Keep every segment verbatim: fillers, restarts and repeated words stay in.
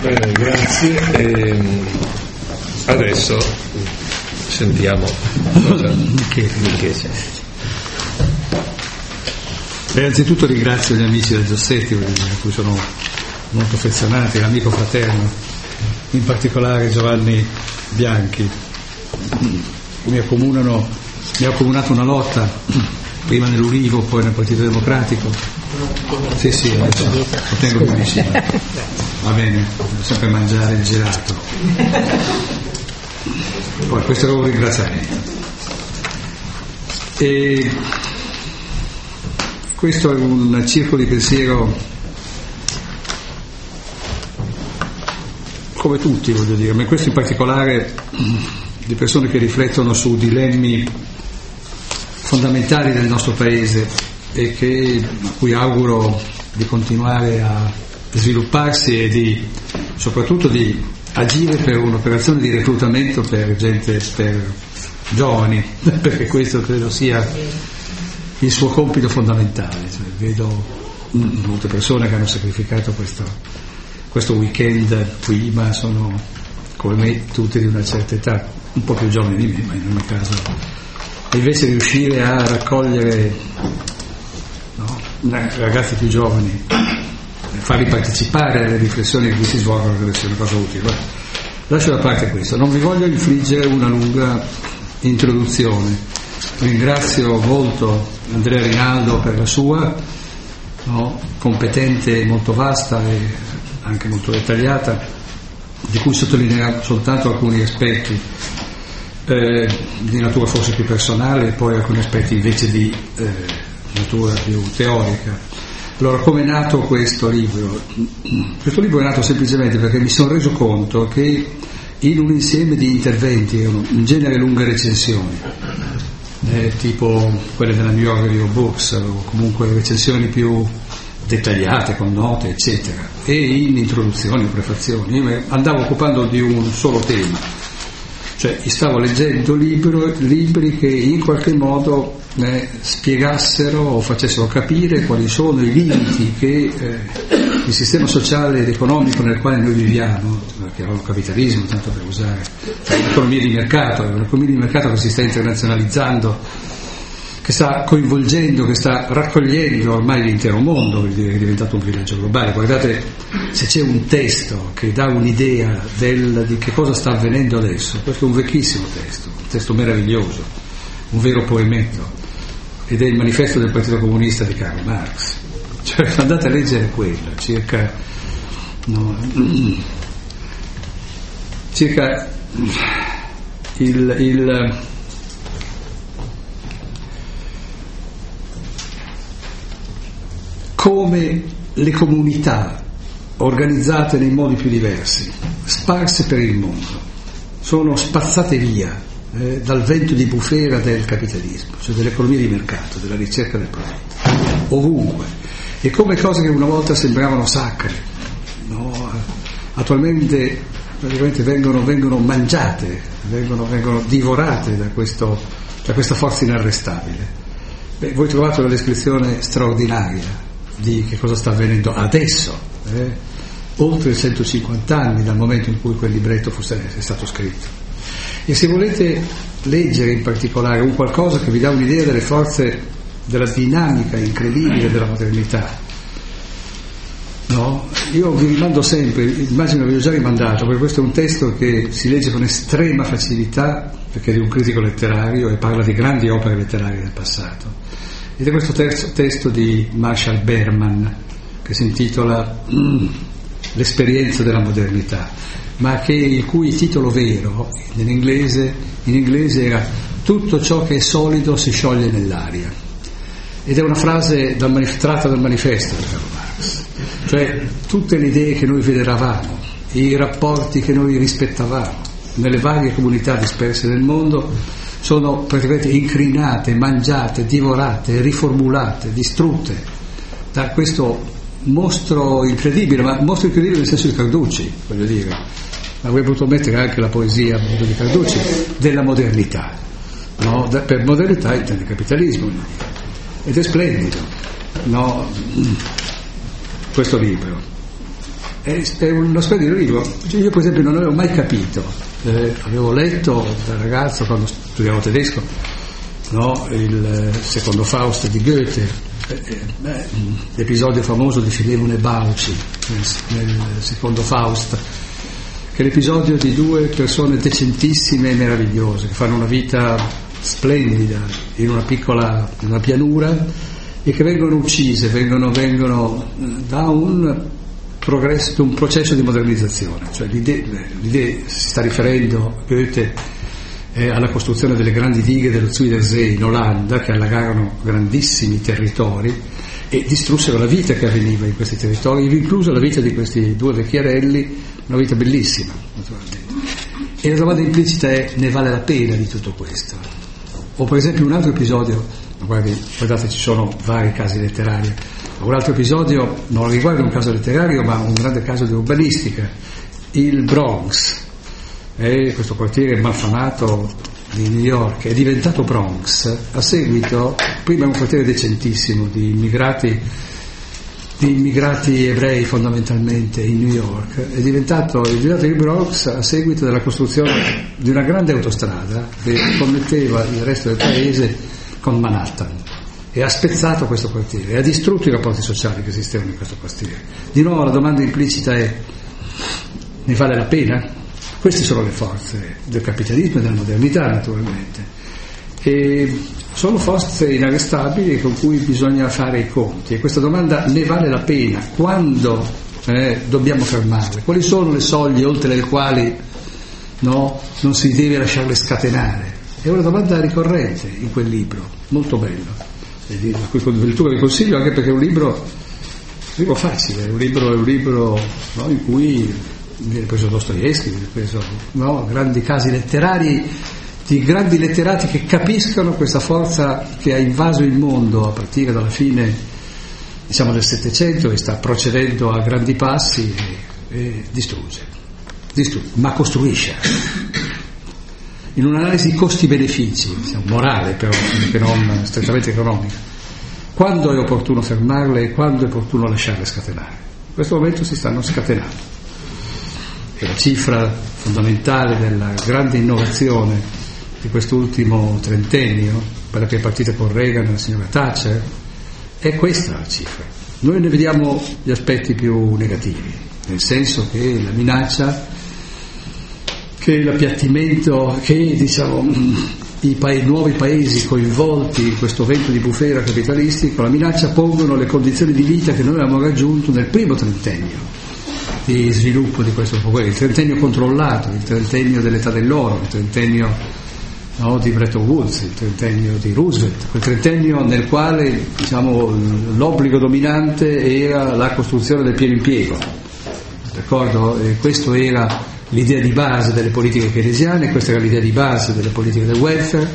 Bene, grazie. E adesso sentiamo cosa Michele. Beh, anzitutto ringrazio gli amici del Giossetti, a cui sono molto affezionati, l'amico fraterno, in particolare Giovanni Bianchi. Mi accomunano, mi ha accomunato una lotta, prima nell'Urivo, poi nel Partito Democratico. Sì, sì, adesso lo tengo più vicino. Va bene, devo sempre mangiare il gelato. Poi questo è un ringraziamento. E questo è un circolo di pensiero come tutti, voglio dire, ma questo in particolare di persone che riflettono su dilemmi fondamentali del nostro paese e che, a cui auguro di continuare a svilupparsi e di soprattutto di agire per un'operazione di reclutamento per gente, per giovani, perché questo credo sia il suo compito fondamentale. Cioè, vedo molte persone che hanno sacrificato questo, questo weekend prima, sono come me tutti di una certa età, un po' più giovani di me, ma in ogni caso, invece riuscire a raccogliere, no, ragazzi più giovani, farli partecipare alle riflessioni che qui si svolgono, credo sia una cosa utile. Lascio da parte questo, non vi voglio infliggere una lunga introduzione. Ringrazio molto Andrea Rinaldo per la sua, no, competente, molto vasta e anche molto dettagliata, di cui sottolineerò soltanto alcuni aspetti eh, di natura forse più personale e poi alcuni aspetti invece di eh, natura più teorica. Allora, come è nato questo libro? Questo libro è nato semplicemente perché mi sono reso conto che in un insieme di interventi, in genere lunghe recensioni, eh, tipo quelle della New York Review of Books o comunque recensioni più dettagliate con note eccetera, e in introduzioni o prefazioni, io mi andavo occupando di un solo tema, cioè stavo leggendo libro, libri che in qualche modo eh, spiegassero o facessero capire quali sono i limiti che eh, il sistema sociale ed economico nel quale noi viviamo, chiamiamolo capitalismo tanto per usare, cioè l'economia di mercato, l'economia di mercato che si sta internazionalizzando, che sta coinvolgendo, che sta raccogliendo ormai l'intero mondo, che è diventato un villaggio globale. Guardate, se c'è un testo che dà un'idea del, di che cosa sta avvenendo adesso, questo è un vecchissimo testo, un testo meraviglioso, un vero poemetto, ed è il manifesto del Partito Comunista di Karl Marx. Cioè, andate a leggere quello, circa, no, circa il... il come le comunità organizzate nei modi più diversi, sparse per il mondo, sono spazzate via eh, dal vento di bufera del capitalismo, cioè dell'economia di mercato, della ricerca del profitto, ovunque, e come cose che una volta sembravano sacre, no? Attualmente praticamente vengono, vengono mangiate, vengono, vengono divorate da, questo, da questa forza inarrestabile. Beh, voi trovate una descrizione straordinaria di che cosa sta avvenendo adesso, eh? oltre centocinquanta anni dal momento in cui quel libretto fosse, è stato scritto. E se volete leggere in particolare un qualcosa che vi dà un'idea delle forze, della dinamica incredibile della modernità, no? Io vi rimando sempre, immagino vi ho già rimandato, perché questo è un testo che si legge con estrema facilità, perché è di un critico letterario e parla di grandi opere letterarie del passato. Ed è questo terzo testo di Marshall Berman che si intitola mm, L'esperienza della modernità, ma che il cui titolo vero in inglese, in inglese era Tutto ciò che è solido si scioglie nell'aria, ed è una frase dal manif- tratta dal manifesto di Karl Marx, cioè tutte le idee che noi veneravamo, i rapporti che noi rispettavamo nelle varie comunità disperse nel mondo sono praticamente incrinate, mangiate, divorate, riformulate, distrutte da questo mostro incredibile, ma mostro incredibile nel senso di Carducci, voglio dire, avrei potuto mettere anche la poesia di Carducci, della modernità, no? Per modernità intende capitalismo, ed è splendido, no? Questo libro. è, è uno splendido libro. Io per esempio non avevo mai capito, eh, avevo letto da ragazzo quando studiavo tedesco, no, il secondo Faust di Goethe, eh, eh, l'episodio famoso di Filemone e Bauci nel, nel secondo Faust, che è l'episodio di due persone decentissime e meravigliose che fanno una vita splendida in una piccola in una pianura e che vengono uccise, vengono, vengono da un progresso, un processo di modernizzazione. Cioè l'idea, l'idea si sta riferendo Goethe eh, alla costruzione delle grandi dighe dello Zuidersee in Olanda, che allagarono grandissimi territori e distrussero la vita che avveniva in questi territori, inclusa la vita di questi due vecchierelli, una vita bellissima naturalmente. E la domanda implicita è: ne vale la pena di tutto questo? O per esempio un altro episodio, guardi, guardate, ci sono vari casi letterari. Un altro episodio non riguarda un caso letterario ma un grande caso di urbanistica, il Bronx, è questo quartiere malfamato di New York, è diventato Bronx a seguito, prima era un quartiere decentissimo di immigrati di immigrati ebrei fondamentalmente in New York, è diventato, è diventato il Bronx a seguito della costruzione di una grande autostrada che connetteva il resto del paese con Manhattan, e ha spezzato questo quartiere e ha distrutto i rapporti sociali che esistevano in questo quartiere. Di nuovo la domanda implicita è: ne vale la pena? Queste sono le forze del capitalismo e della modernità naturalmente, e sono forze inarrestabili con cui bisogna fare i conti, e questa domanda ne vale la pena? Quando eh, dobbiamo fermarle? Quali sono le soglie oltre le quali no, non si deve lasciarle scatenare? È una domanda ricorrente in quel libro, molto bello, a cui con lettura vi consiglio, anche perché è un libro, un libro facile, è un libro, è un libro no, in cui viene preso Dostoevskij, viene preso no, grandi casi letterari di grandi letterati che capiscono questa forza che ha invaso il mondo a partire dalla fine, diciamo, del Settecento, e sta procedendo a grandi passi e, e distrugge, distrugge, ma costruisce. In un'analisi costi-benefici, diciamo, morale però, che non strettamente economica, quando è opportuno fermarle e quando è opportuno lasciarle scatenare. In questo momento si stanno scatenando. E la cifra fondamentale della grande innovazione di quest'ultimo trentennio, quella che è partita con Reagan e la signora Thatcher, è questa la cifra. Noi ne vediamo gli aspetti più negativi, nel senso che la minaccia, che l'appiattimento, che diciamo i pa- nuovi paesi coinvolti in questo vento di bufera capitalistico, la minaccia pongono le condizioni di vita che noi abbiamo raggiunto nel primo trentennio di sviluppo di questo potere, il trentennio controllato, il trentennio dell'età dell'oro, il trentennio no, di Bretton Woods, il trentennio di Roosevelt, quel trentennio nel quale diciamo, l'obbligo dominante era la costruzione del pieno impiego, d'accordo? E questo era l'idea di base delle politiche keynesiane, questa era l'idea di base delle politiche del welfare,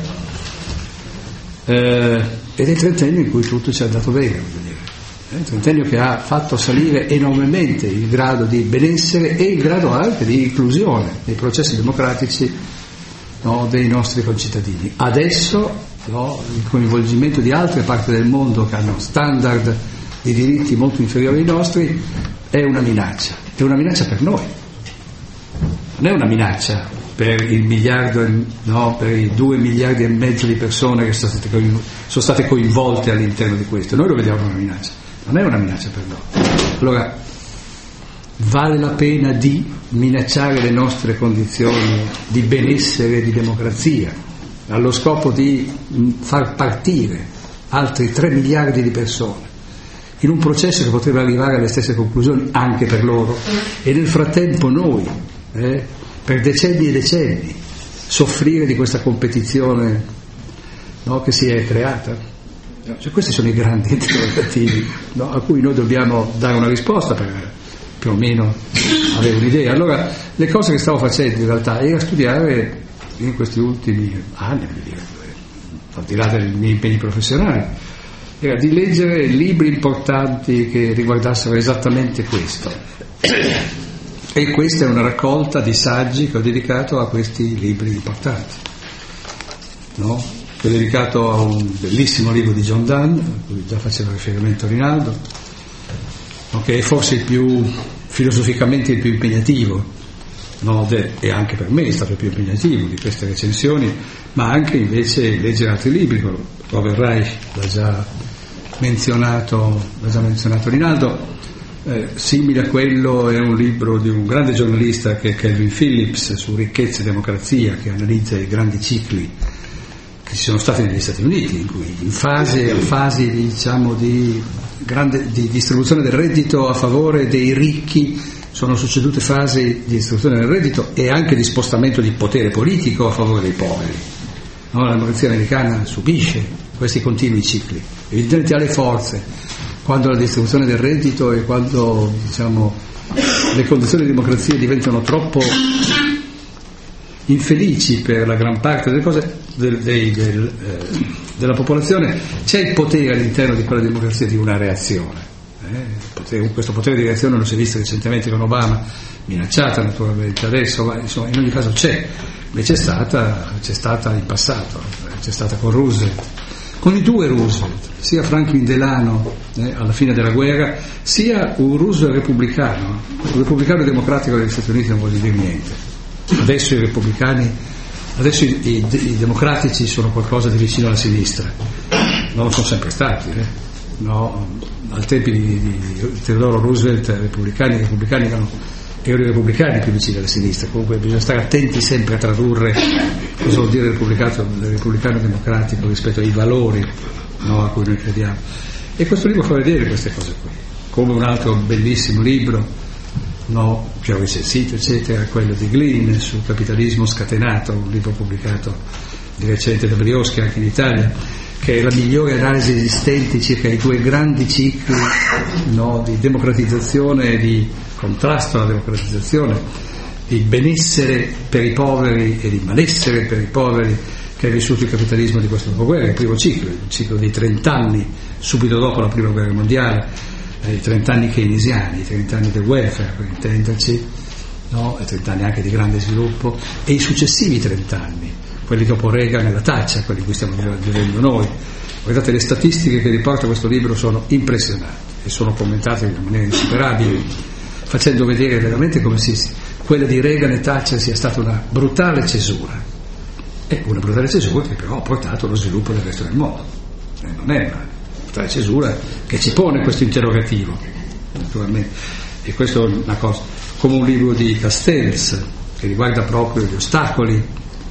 eh, ed è il trentennio in cui tutto ci è andato bene, voglio dire. È il trentennio che ha fatto salire enormemente il grado di benessere e il grado anche di inclusione nei processi democratici no, dei nostri concittadini. Adesso no, il coinvolgimento di altre parti del mondo che hanno standard di diritti molto inferiori ai nostri è una minaccia, è una minaccia per noi, non è una minaccia per il miliardo, no, per i due miliardi e mezzo di persone che sono state, coinv- sono state coinvolte all'interno di questo. Noi lo vediamo una minaccia, non è una minaccia per noi. Allora vale la pena di minacciare le nostre condizioni di benessere e di democrazia allo scopo di far partire altri tre miliardi di persone in un processo che potrebbe arrivare alle stesse conclusioni anche per loro, e nel frattempo noi eh, per decenni e decenni soffrire di questa competizione no, che si è creata? Cioè, questi sono i grandi interrogativi no, a cui noi dobbiamo dare una risposta per più o meno avere un'idea. Allora le cose che stavo facendo in realtà era studiare in questi ultimi anni, al di là dei miei impegni professionali, era di leggere libri importanti che riguardassero esattamente questo, e questa è una raccolta di saggi che ho dedicato a questi libri importanti, no? Ho dedicato a un bellissimo libro di John Donne, a cui già faceva riferimento Rinaldo, che è forse il più filosoficamente il più impegnativo, no, de, e anche per me è stato il più impegnativo di queste recensioni, ma anche invece leggere altri libri. Robert Reich l'ha già menzionato, l'ha già menzionato Rinaldo. Eh, simile a quello è un libro di un grande giornalista che è Calvin Phillips su ricchezza e democrazia, che analizza i grandi cicli che ci sono stati negli Stati Uniti, in cui in fase, a fasi diciamo di grande di distribuzione del reddito a favore dei ricchi sono succedute fasi di distribuzione del reddito e anche di spostamento di potere politico a favore dei poveri. No, la democrazia americana subisce questi continui cicli, evidentemente ha le forze quando la distribuzione del reddito e quando, diciamo, le condizioni di democrazia diventano troppo infelici per la gran parte delle cose del, dei, del, eh, della popolazione, c'è il potere all'interno di quella democrazia di una reazione. Eh? Potere, questo potere di reazione lo si è visto recentemente con Obama, minacciata naturalmente adesso, ma insomma in ogni caso c'è, e c'è stata, c'è stata in passato, c'è stata con Roosevelt, con i due Roosevelt, sia Franklin Delano eh, alla fine della guerra, sia un Roosevelt repubblicano. Un repubblicano democratico degli Stati Uniti non vuol dire niente. Adesso i repubblicani, adesso i, i, i democratici sono qualcosa di vicino alla sinistra, non lo sono sempre stati. Eh. No, al tempi di, di, di Theodore Roosevelt i repubblicani, i repubblicani erano, erano i repubblicani più vicini alla sinistra. Comunque bisogna stare attenti sempre a tradurre cosa vuol dire il repubblicano, il repubblicano democratico rispetto ai valori, no, a cui noi crediamo. E questo libro fa vedere queste cose qui, come un altro bellissimo libro, no, che ho recensito eccetera, quello di Glynn sul capitalismo scatenato, un libro pubblicato di recente da Brioschi anche in Italia, che è la migliore analisi esistente circa i due grandi cicli, no, di democratizzazione e di contrasto alla democratizzazione, di benessere per i poveri e di malessere per i poveri che ha vissuto il capitalismo di questo dopoguerra, il primo ciclo, il ciclo dei trent'anni subito dopo la prima guerra mondiale, i trent'anni keynesiani, i trent'anni del welfare per intenderci, no? E trent'anni anche di grande sviluppo, e i successivi trent'anni, quelli dopo Reagan e la Thatcher, quelli in cui stiamo vivendo noi. Guardate, le statistiche che riporta questo libro sono impressionanti e sono commentate in maniera insuperabile, facendo vedere veramente come si, quella di Reagan e Thatcher sia stata una brutale cesura, e una brutale cesura che però ha portato allo sviluppo del resto del mondo. E non è una brutale cesura che ci pone questo interrogativo, naturalmente. E questo è una cosa, come un libro di Castells che riguarda proprio gli ostacoli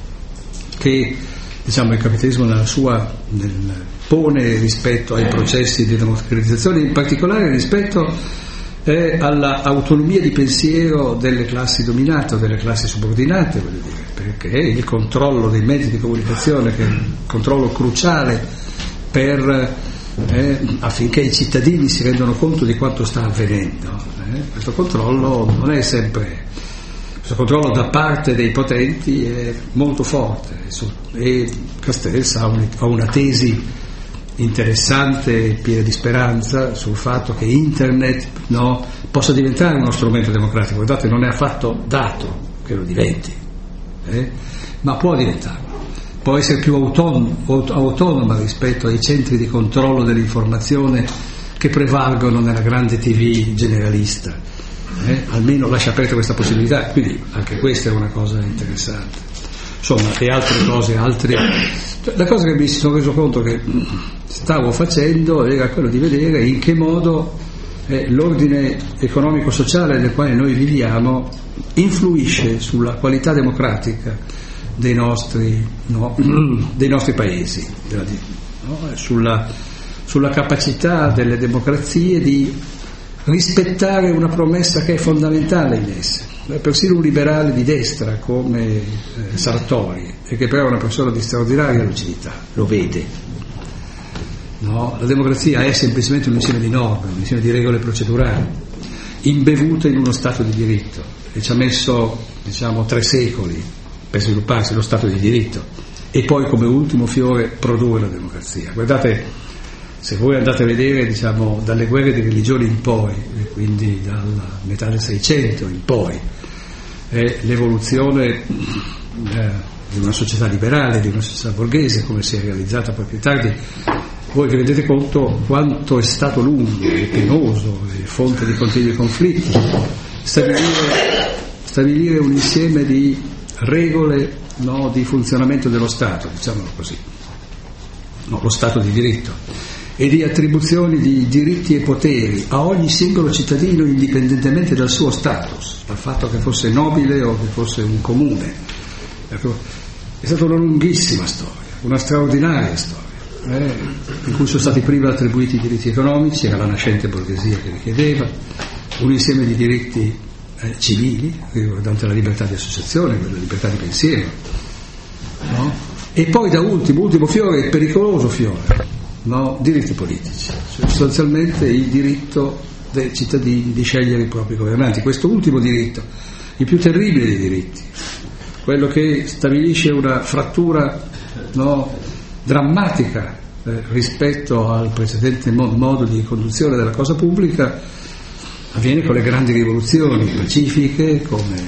che, diciamo, il capitalismo nella sua, nel, pone rispetto ai processi di democratizzazione, in particolare rispetto eh, alla autonomia di pensiero delle classi dominate o delle classi subordinate, voglio dire, perché il controllo dei mezzi di comunicazione, che è un controllo cruciale per, eh, affinché i cittadini si rendano conto di quanto sta avvenendo. Eh. Questo controllo non è sempre, questo controllo da parte dei potenti è molto forte, e Castells ha, un, ha una tesi interessante e piena di speranza sul fatto che internet, no, possa diventare uno strumento democratico. Guardate, non è affatto dato che lo diventi, eh? ma può diventarlo, può essere più autonom- autonoma rispetto ai centri di controllo dell'informazione che prevalgono nella grande tivù generalista, eh? almeno lascia aperta questa possibilità, quindi anche questa è una cosa interessante. Insomma, e altre cose, altre... La cosa che mi sono reso conto che stavo facendo era quello di vedere in che modo eh, l'ordine economico-sociale nel quale noi viviamo influisce sulla qualità democratica dei nostri, no, dei nostri paesi, della, no, sulla, sulla capacità delle democrazie di rispettare una promessa che è fondamentale in esse. Persino un liberale di destra come eh, Sartori, e che però è una persona di straordinaria lucidità, lo vede. No? La democrazia è semplicemente un insieme di norme, un insieme di regole procedurali, imbevute in uno Stato di diritto, e ci ha messo, diciamo, tre secoli per svilupparsi lo Stato di diritto, e poi come ultimo fiore produrre la democrazia. Guardate, se voi andate a vedere, diciamo, dalle guerre di religione in poi, e quindi dalla metà del Seicento in poi, è l'evoluzione eh, di una società liberale, di una società borghese, come si è realizzata poi più tardi, voi vi rendete conto quanto è stato lungo e penoso e fonte di continui conflitti stabilire, stabilire un insieme di regole, no, di funzionamento dello Stato, diciamolo così, no, lo Stato di diritto, e di attribuzioni di diritti e poteri a ogni singolo cittadino indipendentemente dal suo status, dal fatto che fosse nobile o che fosse un comune. Ecco, è stata una lunghissima storia, una straordinaria storia, eh, in cui sono stati prima attribuiti i diritti economici, era la nascente borghesia che li chiedeva, un insieme di diritti eh, civili, riguardanti la libertà di associazione, la libertà di pensiero, no? E poi da ultimo, ultimo fiore, il pericoloso fiore, no, diritti politici, cioè sostanzialmente il diritto dei cittadini di scegliere i propri governanti. Questo ultimo diritto, il più terribile dei diritti, quello che stabilisce una frattura, no, drammatica eh, rispetto al precedente mod- modo di conduzione della cosa pubblica, avviene con le grandi rivoluzioni pacifiche, come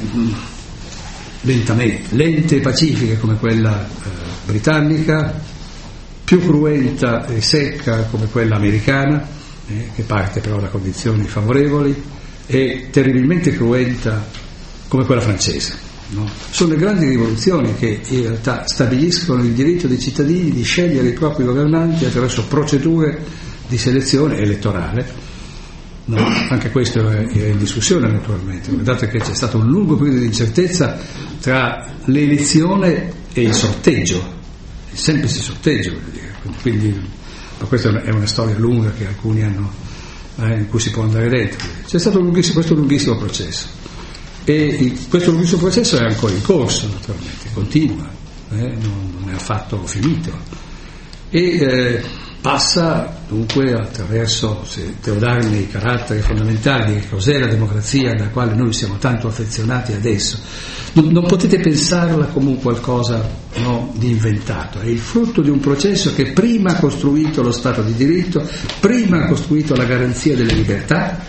lentamente, lente e pacifiche come quella eh, britannica, più cruenta e secca come quella americana, eh, che parte però da condizioni favorevoli, e terribilmente cruenta come quella francese. No? Sono le grandi rivoluzioni che in realtà stabiliscono il diritto dei cittadini di scegliere i propri governanti attraverso procedure di selezione elettorale. No, anche questo è in discussione naturalmente. Guardate che c'è stato un lungo periodo di incertezza tra l'elezione e il sorteggio, il semplice sorteggio, voglio dire. Quindi, ma questa è una storia lunga che alcuni hanno, eh, in cui si può andare dentro. C'è stato un lunghissimo, questo lunghissimo processo, e il, questo lunghissimo processo è ancora in corso, naturalmente, continua, eh, non, non è affatto finito, e eh, passa dunque attraverso, se devo darmi i caratteri fondamentali di che cos'è la democrazia alla quale noi siamo tanto affezionati adesso. Non, non potete pensarla come un qualcosa, no, di inventato, è il frutto di un processo che prima ha costruito lo Stato di diritto, prima ha costruito la garanzia delle libertà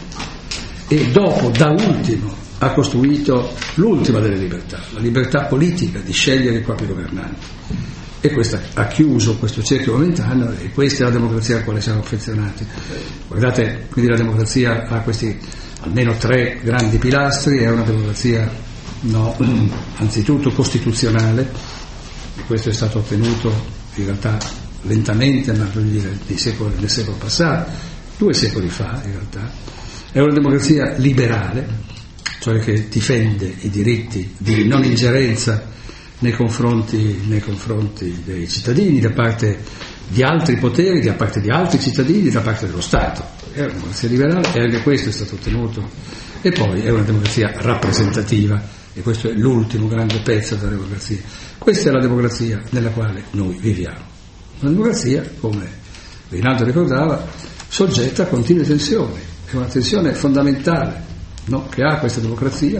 e dopo, da ultimo, ha costruito l'ultima delle libertà, la libertà politica di scegliere i propri governanti. E questa ha chiuso questo cerchio momentaneo, e questa è la democrazia alla quale siamo affezionati. Guardate, quindi la democrazia ha questi almeno tre grandi pilastri, è una democrazia, no, anzitutto costituzionale, e questo è stato ottenuto in realtà lentamente, ma voglio dire, nei secoli, nel secolo passato, due secoli fa in realtà. È una democrazia liberale, cioè che difende i diritti di non ingerenza nei confronti, nei confronti dei cittadini, da parte di altri poteri, da parte di altri cittadini, da parte dello Stato. È una democrazia liberale e anche questo è stato ottenuto. E poi è una democrazia rappresentativa, e questo è l'ultimo grande pezzo della democrazia. Questa è la democrazia nella quale noi viviamo. Una democrazia, come Rinaldo ricordava, soggetta a continue tensioni. È una tensione fondamentale, no, che ha questa democrazia,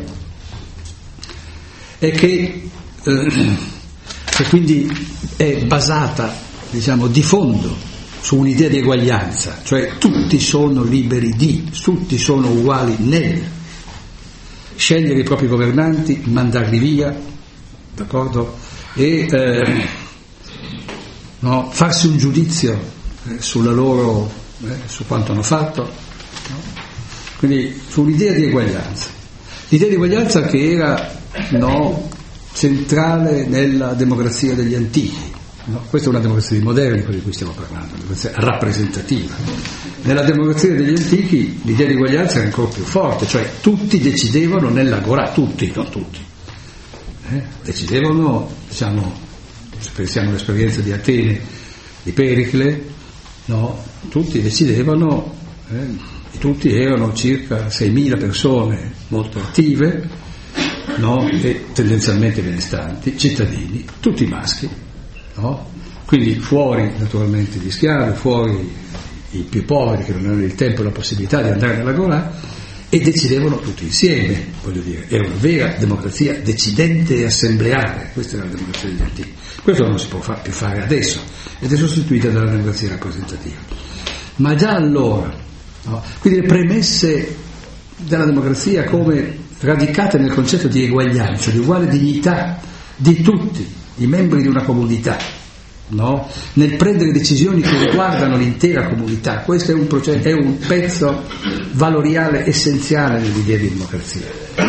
e che che quindi è basata, diciamo, di fondo su un'idea di eguaglianza, cioè tutti sono liberi di, tutti sono uguali nel scegliere i propri governanti, mandarli via, d'accordo? E eh, no, farsi un giudizio eh, sulla loro, eh, su quanto hanno fatto, no? Quindi su un'idea di eguaglianza, l'idea di eguaglianza che era, no, centrale nella democrazia degli antichi, no? Questa è una democrazia moderna, quella di cui stiamo parlando, una democrazia rappresentativa. Nella democrazia degli antichi l'idea di eguaglianza era ancora più forte, cioè tutti decidevano nell'agorà, tutti, non tutti, eh? decidevano, diciamo, se pensiamo all'esperienza di Atene, di Pericle, no? Tutti decidevano, eh? e tutti erano circa seimila persone molto attive, no? E tendenzialmente benestanti, cittadini, tutti maschi, no? Quindi fuori naturalmente gli schiavi, fuori i più poveri che non avevano il tempo e la possibilità di andare nell'agorà, e decidevano tutti insieme, voglio dire, era una vera democrazia decidente e assembleare, questa era la democrazia degli antichi. Questo non si può fa- più fare adesso, ed è sostituita dalla democrazia rappresentativa. Ma già allora, no? Quindi le premesse della democrazia come radicate nel concetto di eguaglianza, di uguale dignità di tutti i membri di una comunità, no? Nel prendere decisioni che riguardano l'intera comunità. Questo è un, processo, è un pezzo valoriale essenziale dell'idea di democrazia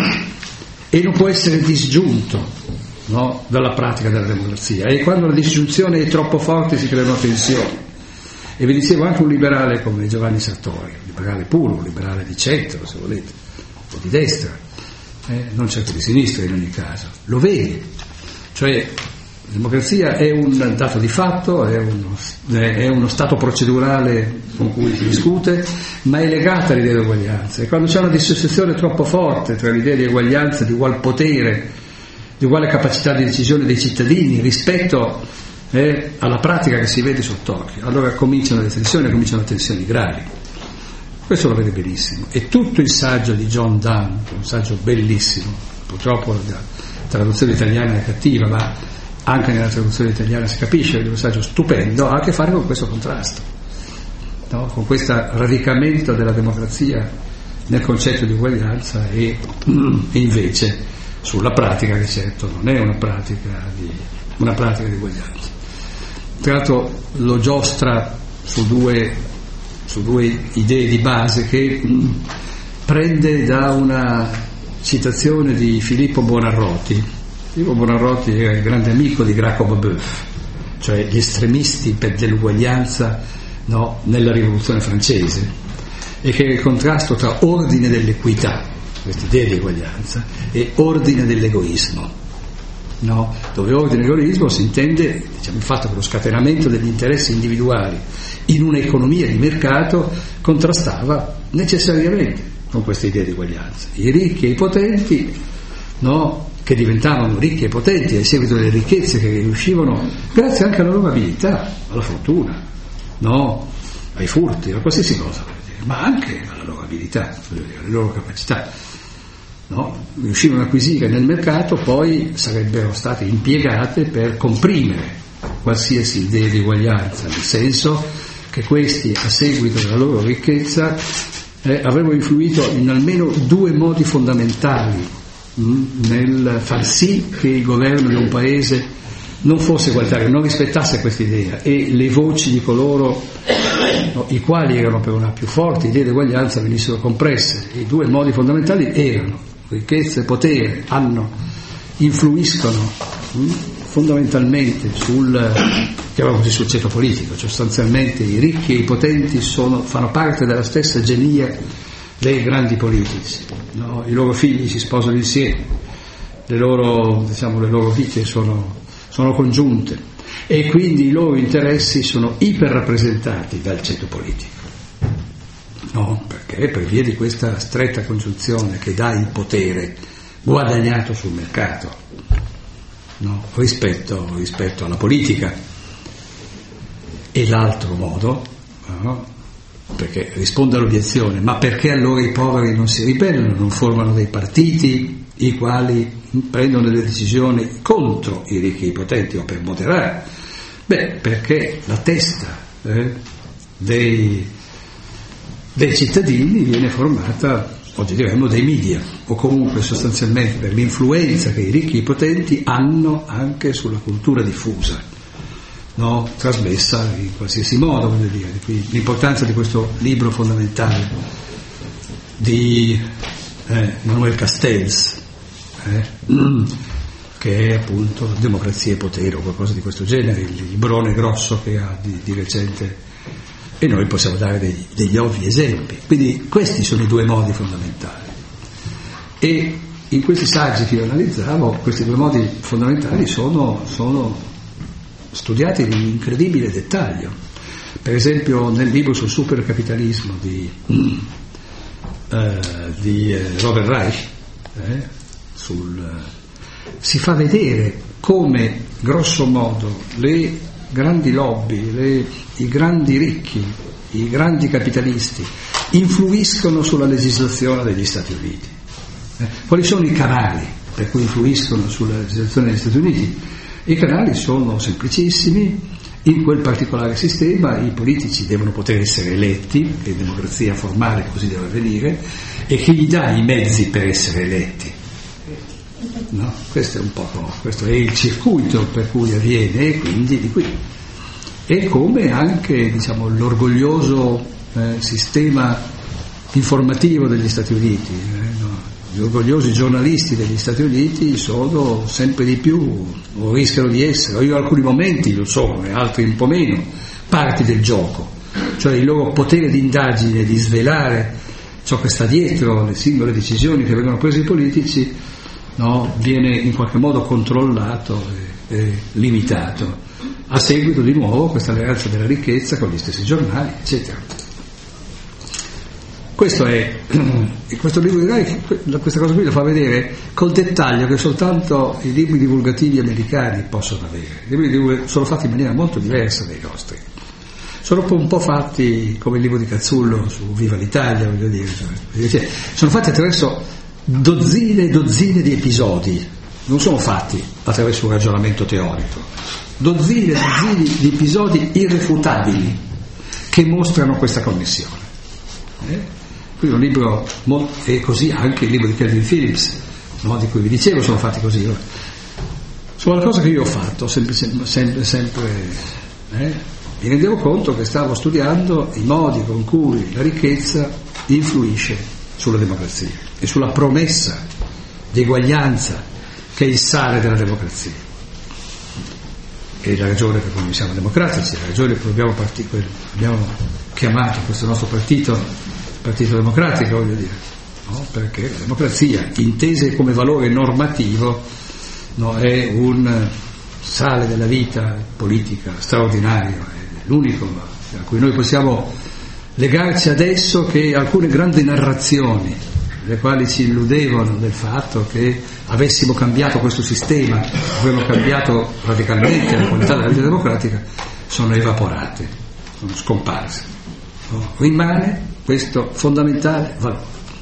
e non può essere disgiunto, no? dalla pratica della democrazia, e quando la disgiunzione è troppo forte si creano tensioni. E vi dicevo, anche un liberale come Giovanni Sartori, un liberale puro, un liberale di centro se volete, o di destra, eh, non certo di sinistra in ogni caso, lo vede, cioè la democrazia è un dato di fatto, è uno, è uno stato procedurale con cui si discute, ma è legata all'idea di uguaglianza, e quando c'è una dissociazione troppo forte tra l'idea di uguaglianza, di ugual potere, di uguale capacità di decisione dei cittadini rispetto eh, alla pratica che si vede sott'occhio, allora cominciano le tensioni, cominciano tensioni gravi. Questo lo vede benissimo. E tutto il saggio di John Donne, un saggio bellissimo, purtroppo la traduzione italiana è cattiva, ma anche nella traduzione italiana si capisce, è un saggio stupendo, ha a che fare con questo contrasto, no? Con questo radicamento della democrazia nel concetto di uguaglianza e, e invece sulla pratica, che certo non è una pratica di, una pratica di uguaglianza. Tra l'altro lo giostra su due, su due idee di base che mh, prende da una citazione di Filippo Buonarroti. Filippo Buonarroti era il grande amico di Graco Babeuf, cioè gli estremisti per dell'uguaglianza, no, nella rivoluzione francese, e che è il contrasto tra ordine dell'equità, questa idea di uguaglianza, e ordine dell'egoismo. No, dove ordine e egoismo si intende, diciamo, il fatto che lo scatenamento degli interessi individuali in un'economia di mercato contrastava necessariamente con questa idea di uguaglianza. I ricchi e i potenti, no, che diventavano ricchi e potenti a seguito delle ricchezze che riuscivano grazie anche alla loro abilità, alla fortuna, no, ai furti, a qualsiasi cosa, ma anche alla loro abilità, alle loro capacità. No? Riuscivano a acquisire nel mercato, poi sarebbero state impiegate per comprimere qualsiasi idea di uguaglianza, nel senso che questi, a seguito della loro ricchezza, eh, avrebbero influito in almeno due modi fondamentali mh, nel far sì che il governo di un paese non fosse egualitario, non rispettasse questa idea, e le voci di coloro, no, i quali erano per una più forte idea di uguaglianza venissero compresse. I due modi fondamentali erano ricchezza e potere, hanno, influiscono mh, fondamentalmente sul, chiamiamolo così, sul ceto politico, cioè sostanzialmente i ricchi e i potenti sono, fanno parte della stessa genia dei grandi politici, no? I loro figli si sposano insieme, le loro, diciamo, le loro vite sono, sono congiunte, e quindi i loro interessi sono iperrappresentati dal ceto politico. No, perché per via di questa stretta congiunzione che dà il potere guadagnato sul mercato, no, rispetto, rispetto alla politica. E l'altro modo, no, perché risponde all'obiezione, ma perché allora i poveri non si ribellano, non formano dei partiti i quali prendono delle decisioni contro i ricchi e i potenti o per moderare? Beh, perché la testa eh, dei dei cittadini viene formata, oggi diremmo, dai media, o comunque sostanzialmente per l'influenza che i ricchi e i potenti hanno anche sulla cultura diffusa, no? Trasmessa in qualsiasi modo, voglio dire. Quindi l'importanza di questo libro fondamentale di eh, Manuel Castells, eh, che è appunto Democrazia e potere o qualcosa di questo genere, il librone grosso che ha di, di recente. E noi possiamo dare degli, degli ovvi esempi. Quindi questi sono i due modi fondamentali, e in questi saggi che io analizzavo questi due modi fondamentali sono, sono studiati in un incredibile dettaglio. Per esempio nel libro sul supercapitalismo di, eh, di eh, Robert Reich eh, sul, eh, si fa vedere come grosso modo le grandi lobby, le, i grandi ricchi, i grandi capitalisti influiscono sulla legislazione degli Stati Uniti. Eh, quali sono i canali per cui influiscono sulla legislazione degli Stati Uniti? I canali sono semplicissimi. In quel particolare sistema i politici devono poter essere eletti, è democrazia formale, così deve avvenire, e chi gli dà i mezzi per essere eletti? No? Questo è un po', questo è il circuito per cui avviene, e quindi di qui e come anche, diciamo, l'orgoglioso eh, sistema informativo degli Stati Uniti. Eh, no? Gli orgogliosi giornalisti degli Stati Uniti sono sempre di più, o rischiano di essere, o in alcuni momenti lo sono e altri un po' meno, parti del gioco, cioè il loro potere di indagine, di svelare ciò che sta dietro le singole decisioni che vengono prese dai politici, no, viene in qualche modo controllato e, e limitato, a seguito di nuovo questa alleanza della ricchezza con gli stessi giornali, eccetera. Questo è, questo libro di Reich, questa cosa qui lo fa vedere col dettaglio che soltanto i libri divulgativi americani possono avere. I libri divulgativi sono fatti in maniera molto diversa dai nostri. Sono un po' fatti come il libro di Cazzullo su Viva l'Italia, voglio dire. Cioè, sono fatti attraverso dozzine e dozzine di episodi, non sono fatti attraverso un ragionamento teorico. Dozzine e dozzine di episodi irrefutabili che mostrano questa connessione. Eh? Qui un libro, e così anche il libro di Kelvin Phillips, no, di cui vi dicevo, sono fatti così. Sono una cosa che io ho fatto sempre, sempre, sempre eh, mi rendevo conto che stavo studiando i modi con cui la ricchezza influisce sulla democrazia e sulla promessa di eguaglianza che è il sale della democrazia. E la ragione per cui noi siamo democratici, la ragione per cui abbiamo, partito, abbiamo chiamato questo nostro partito Partito Democratico, voglio dire, no? Perché la democrazia, intesa come valore normativo, no, è un sale della vita politica straordinario, è l'unico a cui noi possiamo legarci adesso, che alcune grandi narrazioni, le quali ci illudevano del fatto che avessimo cambiato questo sistema, avremmo cambiato radicalmente la qualità della vita democratica, sono evaporate, sono scomparse. No? Rimane questo fondamentale valore.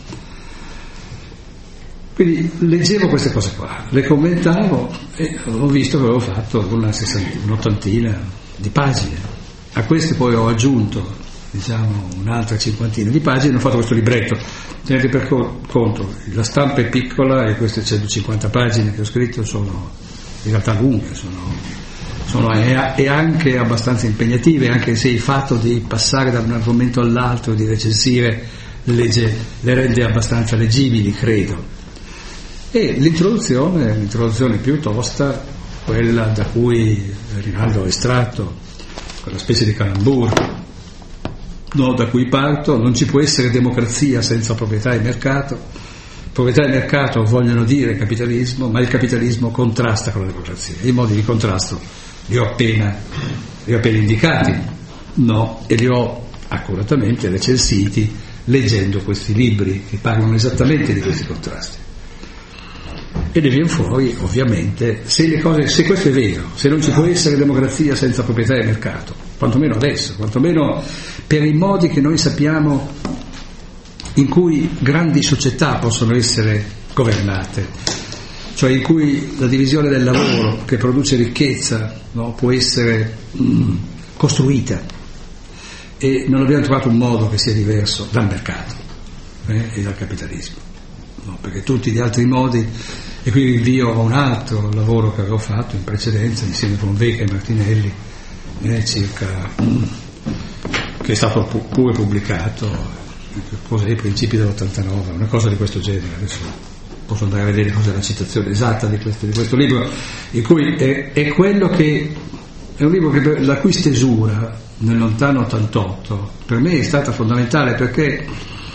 Quindi leggevo queste cose qua, le commentavo e ho visto che avevo fatto una sessantina, un'ottantina di pagine. A queste poi ho aggiunto, diciamo, un'altra cinquantina di pagine, ho fatto questo libretto. Tenete per conto, la stampa è piccola e queste centocinquanta pagine che ho scritto sono in realtà lunghe, sono Sono, e anche abbastanza impegnative, anche se il fatto di passare da un argomento all'altro, di recensire, legge, le rende abbastanza leggibili, credo. E l'introduzione è un'introduzione più tosta, quella da cui Rinaldo ha estratto, quella specie di calambur, no, da cui parto: non ci può essere democrazia senza proprietà e mercato. Proprietà e mercato vogliono dire capitalismo, ma il capitalismo contrasta con la democrazia. I modi di contrasto li ho appena, li ho appena indicati, no, e li ho accuratamente recensiti leggendo questi libri che parlano esattamente di questi contrasti. E ne viene fuori, ovviamente, se le cose, se questo è vero, se non ci può essere democrazia senza proprietà e mercato, quantomeno adesso, quantomeno per i modi che noi sappiamo in cui grandi società possono essere governate, cioè in cui la divisione del lavoro che produce ricchezza, no, può essere mm, costruita, e non abbiamo trovato un modo che sia diverso dal mercato eh, e dal capitalismo, no, perché tutti gli altri modi, e qui rinvio a un altro lavoro che avevo fatto in precedenza insieme con Vecca e Martinelli, eh, circa mm, che è stato pu- pure pubblicato, cos'è, i principi dell'ottantanove, una cosa di questo genere. Adesso posso andare a vedere cos'è la citazione esatta di questo, di questo libro, in cui è, è quello che è un libro che, la cui stesura nel lontano ottantotto per me è stata fondamentale, perché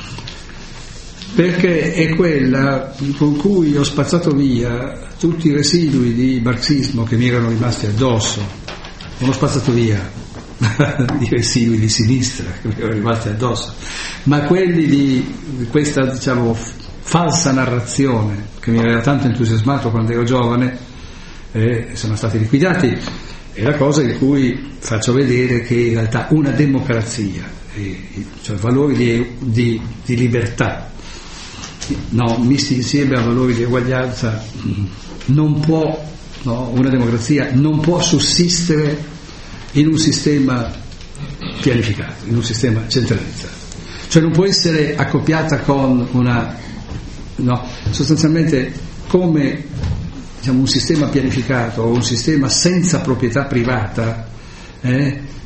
perché è quella con cui ho spazzato via tutti i residui di marxismo che mi erano rimasti addosso. Non ho spazzato via i residui di sinistra che mi erano rimasti addosso, ma quelli di, di questa, diciamo, falsa narrazione che mi aveva tanto entusiasmato quando ero giovane, eh, sono stati liquidati. È la cosa in cui faccio vedere che in realtà una democrazia, eh, cioè valori di, di, di libertà, no, misti insieme a valori di eguaglianza, non può, no, una democrazia non può sussistere in un sistema pianificato, in un sistema centralizzato, cioè non può essere accoppiata con una, no, sostanzialmente come, diciamo, un sistema pianificato o un sistema senza proprietà privata, eh,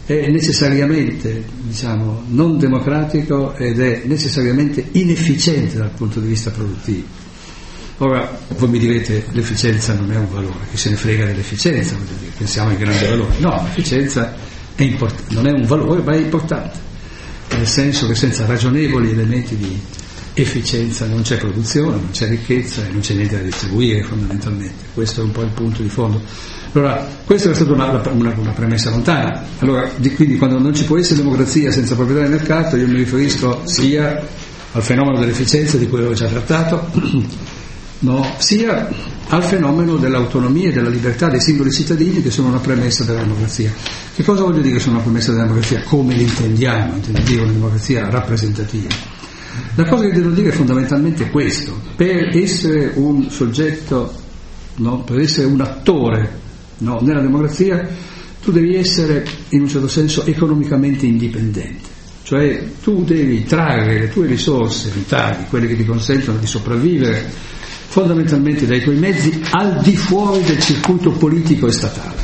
è necessariamente, diciamo, non democratico ed è necessariamente inefficiente dal punto di vista produttivo. Ora, voi mi direte, l'efficienza non è un valore, chi se ne frega dell'efficienza, voglio dire, pensiamo ai grandi valori. No, l'efficienza è import- non è un valore, ma è importante, nel senso che senza ragionevoli elementi di efficienza non c'è produzione, non c'è ricchezza e non c'è niente da distribuire, fondamentalmente. Questo è un po' il punto di fondo. Allora, questa è stata una, una, una premessa lontana. Allora, di, quindi quando non ci può essere democrazia senza proprietà del mercato, io mi riferisco sia al fenomeno dell'efficienza di cui avevo già trattato, no, sia al fenomeno dell'autonomia e della libertà dei singoli cittadini, che sono una premessa della democrazia. Che cosa voglio dire che sono una premessa della democrazia? Come l'intendiamo? Intendo dire una democrazia rappresentativa. La cosa che devo dire è fondamentalmente questo: per essere un soggetto, no, per essere un attore, no, nella democrazia, tu devi essere in un certo senso economicamente indipendente, cioè tu devi trarre le tue risorse vitali, quelle che ti consentono di sopravvivere, fondamentalmente dai tuoi mezzi, al di fuori del circuito politico e statale.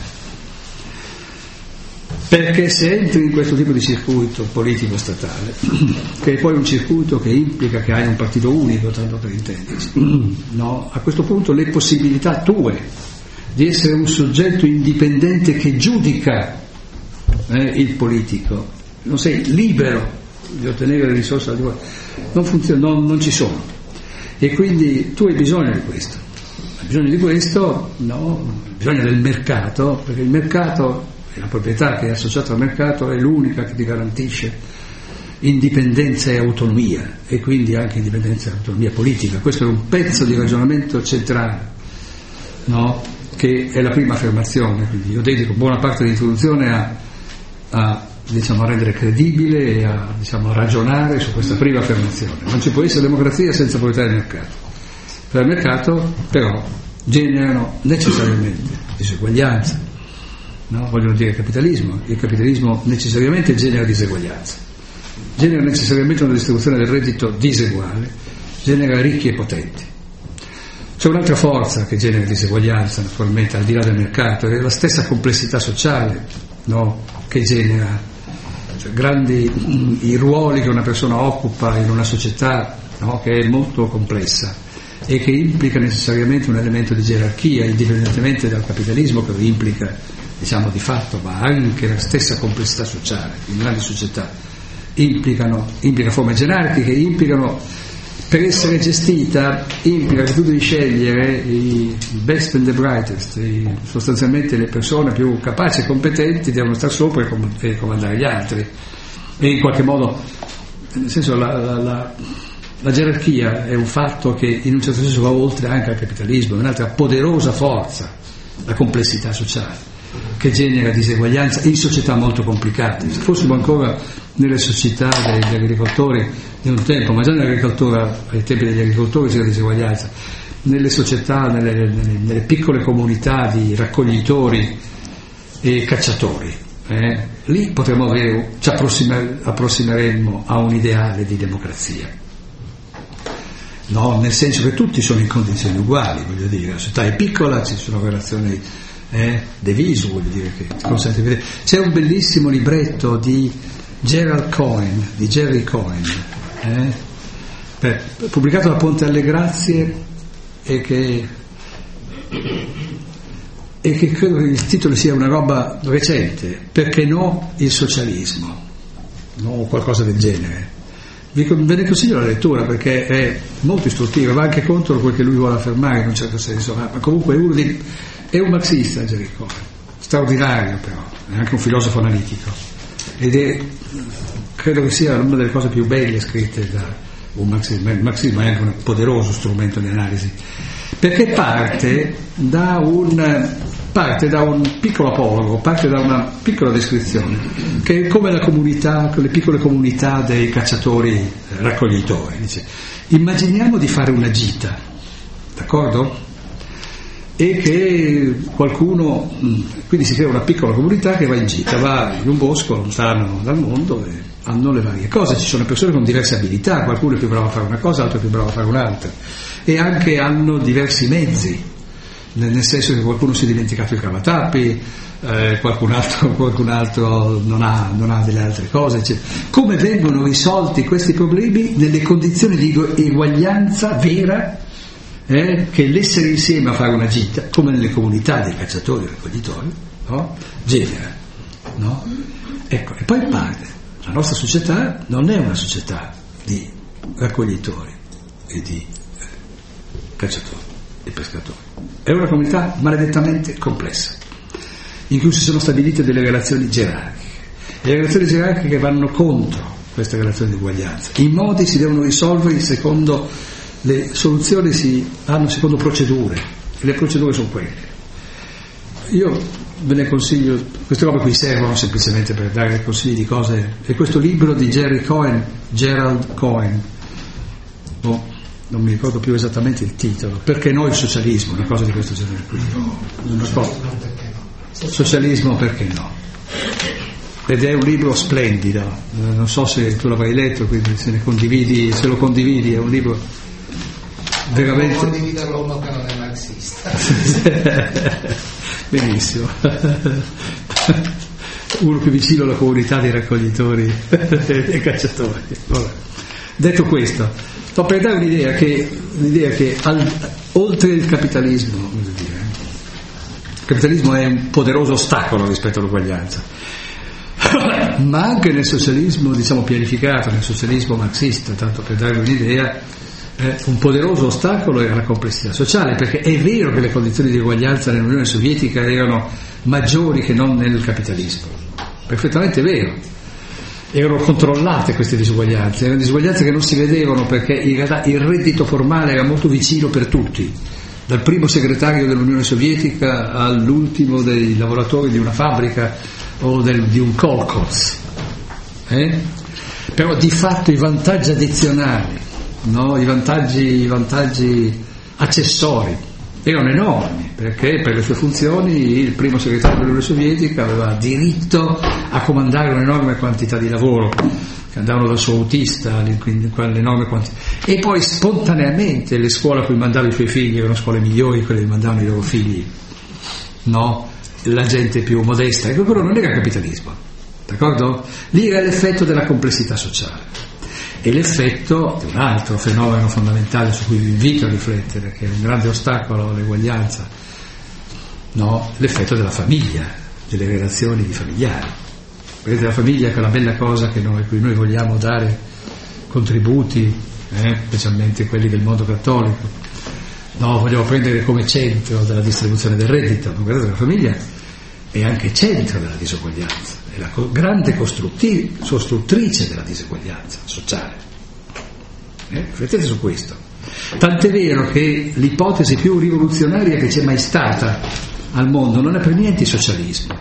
Perché se entri in questo tipo di circuito politico statale, che è poi un circuito che implica che hai un partito unico, tanto per intendersi, no? A questo punto le possibilità tue di essere un soggetto indipendente che giudica eh, il politico, non sei libero di ottenere le risorse adeguate, non funziona, non, non ci sono. E quindi tu hai bisogno di questo, hai bisogno di questo, no? Hai bisogno del mercato, perché il mercato, la proprietà che è associata al mercato, è l'unica che ti garantisce indipendenza e autonomia, e quindi anche indipendenza e autonomia politica. Questo è un pezzo di ragionamento centrale, no? Che è la prima affermazione. Quindi io dedico buona parte dell'introduzione a, a, diciamo, a rendere credibile e a, diciamo, a ragionare su questa prima affermazione. Non ci può essere democrazia senza proprietà del mercato. Per il mercato però generano necessariamente diseguaglianza. No, vogliono dire capitalismo. Il capitalismo necessariamente genera diseguaglianza, genera necessariamente una distribuzione del reddito diseguale, genera ricchi e potenti. C'è un'altra forza che genera diseguaglianza, naturalmente, al di là del mercato, è la stessa complessità sociale, no, che genera, cioè, grandi i ruoli che una persona occupa in una società, no, che è molto complessa e che implica necessariamente un elemento di gerarchia, indipendentemente dal capitalismo che lo implica, diciamo, di fatto, ma anche la stessa complessità sociale in grandi società implicano, implica forme gerarchiche, implicano, per essere gestita, implica che tu devi scegliere i best and the brightest, i, sostanzialmente le persone più capaci e competenti devono stare sopra e, com- e comandare gli altri, e in qualche modo, nel senso, la, la, la, la gerarchia è un fatto che in un certo senso va oltre anche al capitalismo, è un'altra poderosa forza, la complessità sociale, che genera diseguaglianza in società molto complicate. Se fossimo ancora nelle società degli agricoltori di un tempo, ma già nell'agricoltura, ai tempi degli agricoltori c'era diseguaglianza, nelle società, nelle, nelle, nelle piccole comunità di raccoglitori e cacciatori, eh, lì potremmo avere, ci approssima, approssimeremmo a un ideale di democrazia. No, nel senso che tutti sono in condizioni uguali, voglio dire, la società è piccola, ci sono relazioni Eh, De Visu, voglio dire, che ti consente di vedere. C'è un bellissimo libretto di Gerald Cohen, di Jerry Cohen, eh, per, pubblicato da Ponte alle Grazie, e che, e che credo che il titolo sia una roba recente, Perché no il socialismo, no, o qualcosa del genere. Vi, ve ne consiglio la lettura perché è molto istruttiva, va anche contro quel che lui vuole affermare in un certo senso, ma comunque è uno dei È un marxista, Jerry Cohen, straordinario però, è anche un filosofo analitico, ed è, credo che sia una delle cose più belle scritte da un marxismo. Il marxismo è anche un poderoso strumento di analisi, perché parte da un, parte da un piccolo apologo, parte da una piccola descrizione, che è come la comunità, le piccole comunità dei cacciatori raccoglitori. Dice, immaginiamo di fare una gita, d'accordo? E che qualcuno, quindi si crea una piccola comunità che va in gita, va in un bosco lontano dal mondo e hanno le varie cose, ci sono persone con diverse abilità, qualcuno è più bravo a fare una cosa, altro è più bravo a fare un'altra, e anche hanno diversi mezzi, nel, nel senso che qualcuno si è dimenticato il cavatappi, eh, qualcun altro, qualcun altro non, ha, non ha delle altre cose, eccetera. Come vengono risolti questi problemi nelle condizioni di eguaglianza vera, eh, che l'essere insieme a fare una gita, come nelle comunità dei cacciatori e raccoglitori, no? genera, no? Ecco, e poi parte. La nostra società non è una società di raccoglitori e di eh, cacciatori e pescatori, è una comunità maledettamente complessa, in cui si sono stabilite delle relazioni gerarchiche, e le relazioni gerarchiche vanno contro queste relazioni di uguaglianza. I modi si devono risolvere secondo le soluzioni, si hanno secondo procedure, e le procedure sono quelle. Io ve ne consiglio, queste robe qui servono semplicemente per dare consigli di cose, e questo libro di Jerry Cohen, Gerald Cohen, oh, non mi ricordo più esattamente il titolo, Perché no il socialismo, una cosa di questo genere qui, una cosa, socialismo perché no, ed è un libro splendido, non so se tu l'avrai letto, quindi se ne condividi, se lo condividi, è un libro veramente, non condividerlo uno che non è marxista. Benissimo. Uno più vicino alla comunità dei raccoglitori e cacciatori. Vabbè. Detto questo, sto per dare un'idea che, un'idea che al, oltre il capitalismo, come dire, il capitalismo è un poderoso ostacolo rispetto all'uguaglianza, ma anche nel socialismo, diciamo, pianificato, nel socialismo marxista, tanto per dare un'idea, Eh, un poderoso ostacolo era la complessità sociale, perché è vero che le condizioni di uguaglianza nell'Unione Sovietica erano maggiori che non nel capitalismo, perfettamente vero, erano controllate queste disuguaglianze, erano disuguaglianze che non si vedevano perché il reddito formale era molto vicino per tutti, dal primo segretario dell'Unione Sovietica all'ultimo dei lavoratori di una fabbrica o del, di un kolkhoz, eh? Però di fatto i vantaggi addizionali, no, i vantaggi, i vantaggi accessori erano enormi, perché per le sue funzioni il primo segretario dell'Unione Sovietica aveva diritto a comandare un'enorme quantità di lavoro che andavano dal suo autista quell'enorme quantità, e poi spontaneamente le scuole a cui mandava i suoi figli erano scuole migliori, quelle che mandavano i loro figli, no, la gente più modesta. Ecco, quello non era capitalismo, d'accordo? Lì era l'effetto della complessità sociale. E l'effetto di un altro fenomeno fondamentale su cui vi invito a riflettere, che è un grande ostacolo all'eguaglianza, no? L'effetto della famiglia, delle relazioni familiari. Vedete, la famiglia è quella bella cosa che noi, a cui noi vogliamo dare contributi, eh? specialmente quelli del mondo cattolico, no? Vogliamo prendere come centro della distribuzione del reddito, ma guardate, la famiglia è anche centro della disuguaglianza, è la grande costruttrice della disuguaglianza sociale. Eh? Riflettete su questo. Tant'è vero che l'ipotesi più rivoluzionaria che c'è mai stata al mondo non è per niente il socialismo,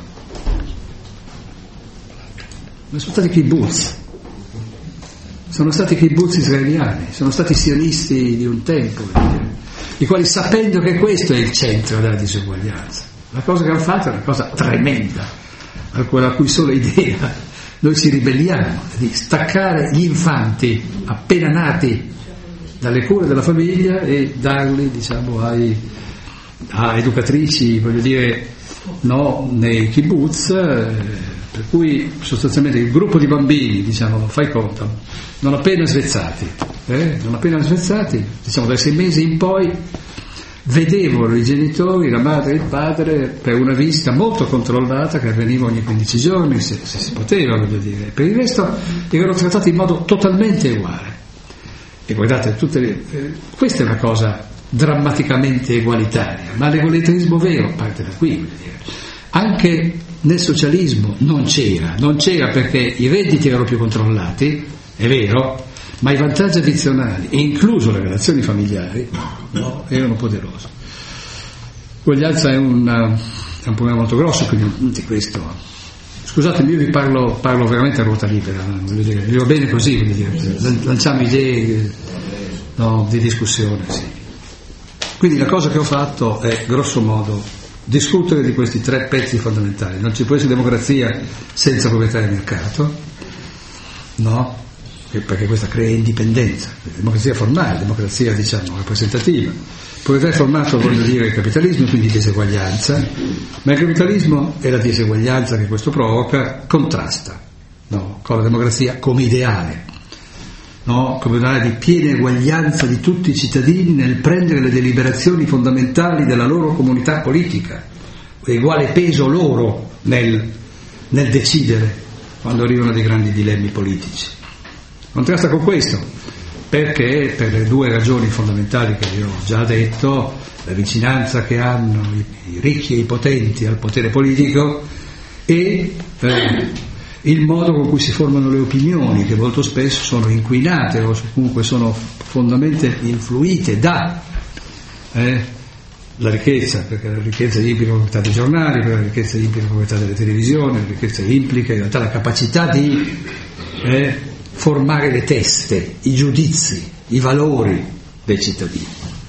ma sono stati i kibbutz, sono stati i kibbutz israeliani, sono stati i sionisti di un tempo, i quali, sapendo che questo è il centro della disuguaglianza, la cosa che hanno fatto è una cosa tremenda, a cui sola idea noi ci ribelliamo, di staccare gli infanti appena nati dalle cure della famiglia e darli, diciamo, ai, a educatrici, voglio dire, no, nei kibbutz, eh, per cui sostanzialmente il gruppo di bambini, diciamo, fai conto, non appena svezzati, eh, non appena svezzati, diciamo dai sei mesi in poi, vedevano i genitori, la madre e il padre, per una visita molto controllata che avveniva ogni quindici giorni, se, se si poteva, voglio dire. Per il resto erano trattati in modo totalmente uguale. E guardate, tutte le, eh, questa è una cosa drammaticamente egualitaria, ma l'egualitarismo vero parte da qui, voglio dire. Anche nel socialismo non c'era, non c'era perché i redditi erano più controllati, è vero, ma i vantaggi addizionali, e incluso le relazioni familiari, no, erano poderosi. L'uguaglianza è un, è un problema molto grosso, quindi di questo. Scusatemi, io vi parlo, parlo veramente a ruota libera, voglio dire, vi va bene così, voglio dire, lanciamo idee, no, di discussione, sì. Quindi la cosa che ho fatto è, grosso modo, discutere di questi tre pezzi fondamentali. Non ci può essere democrazia senza proprietà di mercato, no? perché questa crea indipendenza, democrazia formale, democrazia diciamo rappresentativa. Proprietà è formato, voglio dire, il capitalismo, quindi diseguaglianza, ma il capitalismo e la diseguaglianza che questo provoca contrasta, no, con la democrazia come ideale, no, come ideale di piena eguaglianza di tutti i cittadini nel prendere le deliberazioni fondamentali della loro comunità politica, uguale peso loro nel, nel decidere quando arrivano dei grandi dilemmi politici. Contrasta con questo, perché per le due ragioni fondamentali che vi ho già detto, la vicinanza che hanno i, i ricchi e i potenti al potere politico e eh, il modo con cui si formano le opinioni, che molto spesso sono inquinate o comunque sono profondamente influite da eh, la ricchezza, perché la ricchezza implica la proprietà dei giornali, perché la ricchezza implica la proprietà delle televisioni, la ricchezza implica in realtà la capacità di eh, formare le teste, i giudizi, i valori dei cittadini.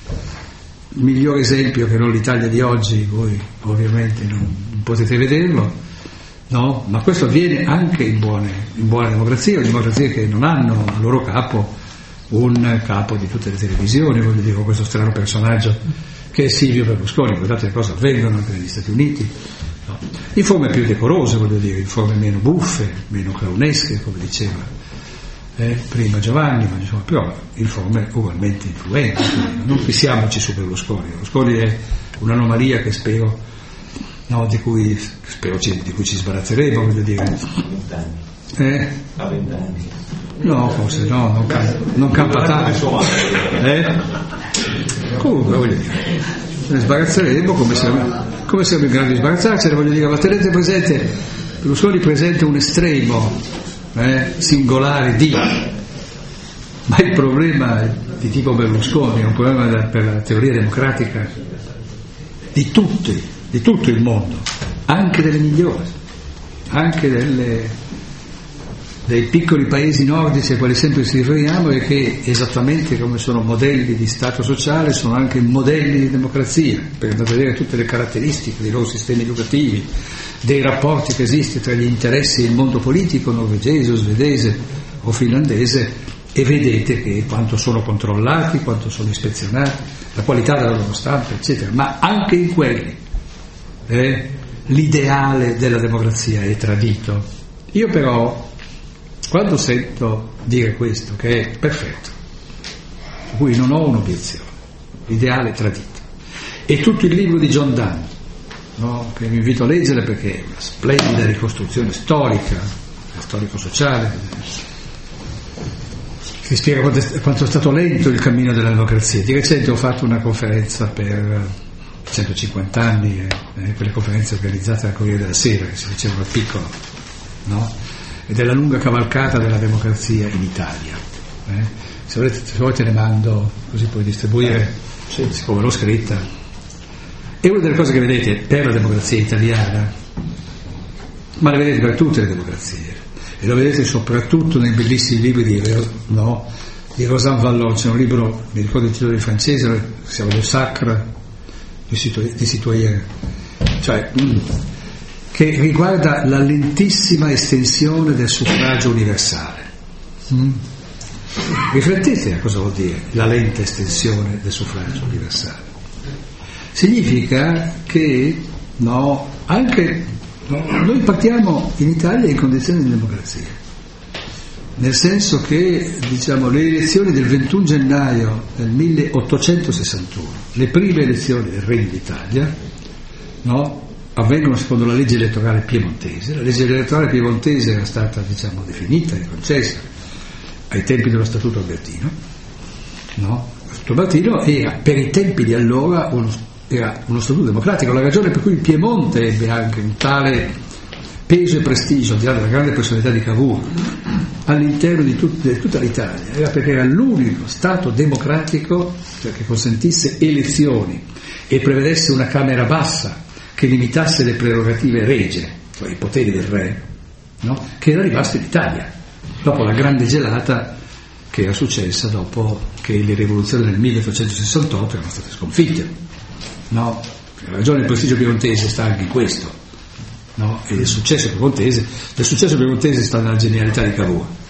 Il migliore esempio che non l'Italia di oggi, voi ovviamente non, non potete vederlo, no? Ma questo avviene anche in buone, in buone democrazie, o democrazie che non hanno a loro capo un capo di tutte le televisioni, voglio dire, questo strano personaggio che è Silvio Berlusconi. Guardate che cosa avvengono anche negli Stati Uniti, no? In forme più decorose, voglio dire, in forme meno buffe, meno clownesche, come diceva Eh, prima Giovanni, ma insomma, però in forme ugualmente influenti. Non fissiamoci su Berlusconi. Berlusconi è un'anomalia che spero, no, di cui spero ci, di cui ci sbarazzeremo, voglio dire. Eh? No, forse no, non, cam- non campa tanto. Eh? Comunque voglio dire, ne sbarazzeremo come siamo, come siamo in grado di sbarazzarcene, voglio dire, ma tenete presente, Berlusconi presenta un estremo Eh, singolare di, ma il problema di tipo Berlusconi è un problema da, per la teoria democratica di tutti, di tutto il mondo, anche delle migliori, anche delle, dei piccoli paesi nordici ai quali sempre ci riferiamo, e che esattamente come sono modelli di stato sociale sono anche modelli di democrazia, per andare a vedere tutte le caratteristiche dei loro sistemi educativi, dei rapporti che esiste tra gli interessi e il mondo politico norvegese o svedese o finlandese, e vedete che quanto sono controllati, quanto sono ispezionati, la qualità della loro stampa, eccetera. Ma anche in quelli eh, l'ideale della democrazia è tradito. Io però, quando sento dire questo, che è perfetto, su cui non ho un'obiezione, l'ideale tradito, e tutto il libro di John Donne, no, che vi invito a leggere perché è una splendida ricostruzione storica, storico-sociale, che spiega quanto è, quanto è stato lento il cammino della democrazia. Di recente ho fatto una conferenza per centocinquanta anni, eh, quelle conferenze organizzate dal Corriere della Sera, che si facevano al piccolo, no? E della lunga cavalcata della democrazia in Italia. Eh? Se volete, se volete ne mando, così puoi distribuire, sì, siccome l'ho scritta. E una delle cose che vedete per la democrazia italiana, ma le vedete per tutte le democrazie, e lo vedete soprattutto nei bellissimi libri di, no, di Rosan Vallon. C'è un libro, mi ricordo il titolo in francese, si chiama Le Sacre di Citoyen, cioè che riguarda la lentissima estensione del suffragio universale. Mm? Riflettete a cosa vuol dire la lenta estensione del suffragio universale. Significa che no, anche no, noi partiamo in Italia in condizioni di democrazia, nel senso che, diciamo, le elezioni del ventuno gennaio del milleottocentosessantuno, le prime elezioni del Regno d'Italia, no, avvengono secondo la legge elettorale piemontese. La legge elettorale piemontese era stata, diciamo, definita e concessa ai tempi dello Statuto Albertino, no? Lo Statuto Albertino era per i tempi di allora uno era uno statuto democratico. La ragione per cui il Piemonte ebbe anche un tale peso e prestigio, al di là della grande personalità di Cavour, all'interno di, tut- di tutta l'Italia, era perché era l'unico stato democratico, cioè, che consentisse elezioni e prevedesse una Camera bassa che limitasse le prerogative regie, cioè i poteri del re, no? Che era rimasto in Italia dopo la grande gelata che era successa dopo che le rivoluzioni del milleottocentosessantotto erano state sconfitte. No, la ragione del prestigio piemontese sta anche in questo, no? E del successo piemontese, del successo piemontese sta nella genialità di Cavour.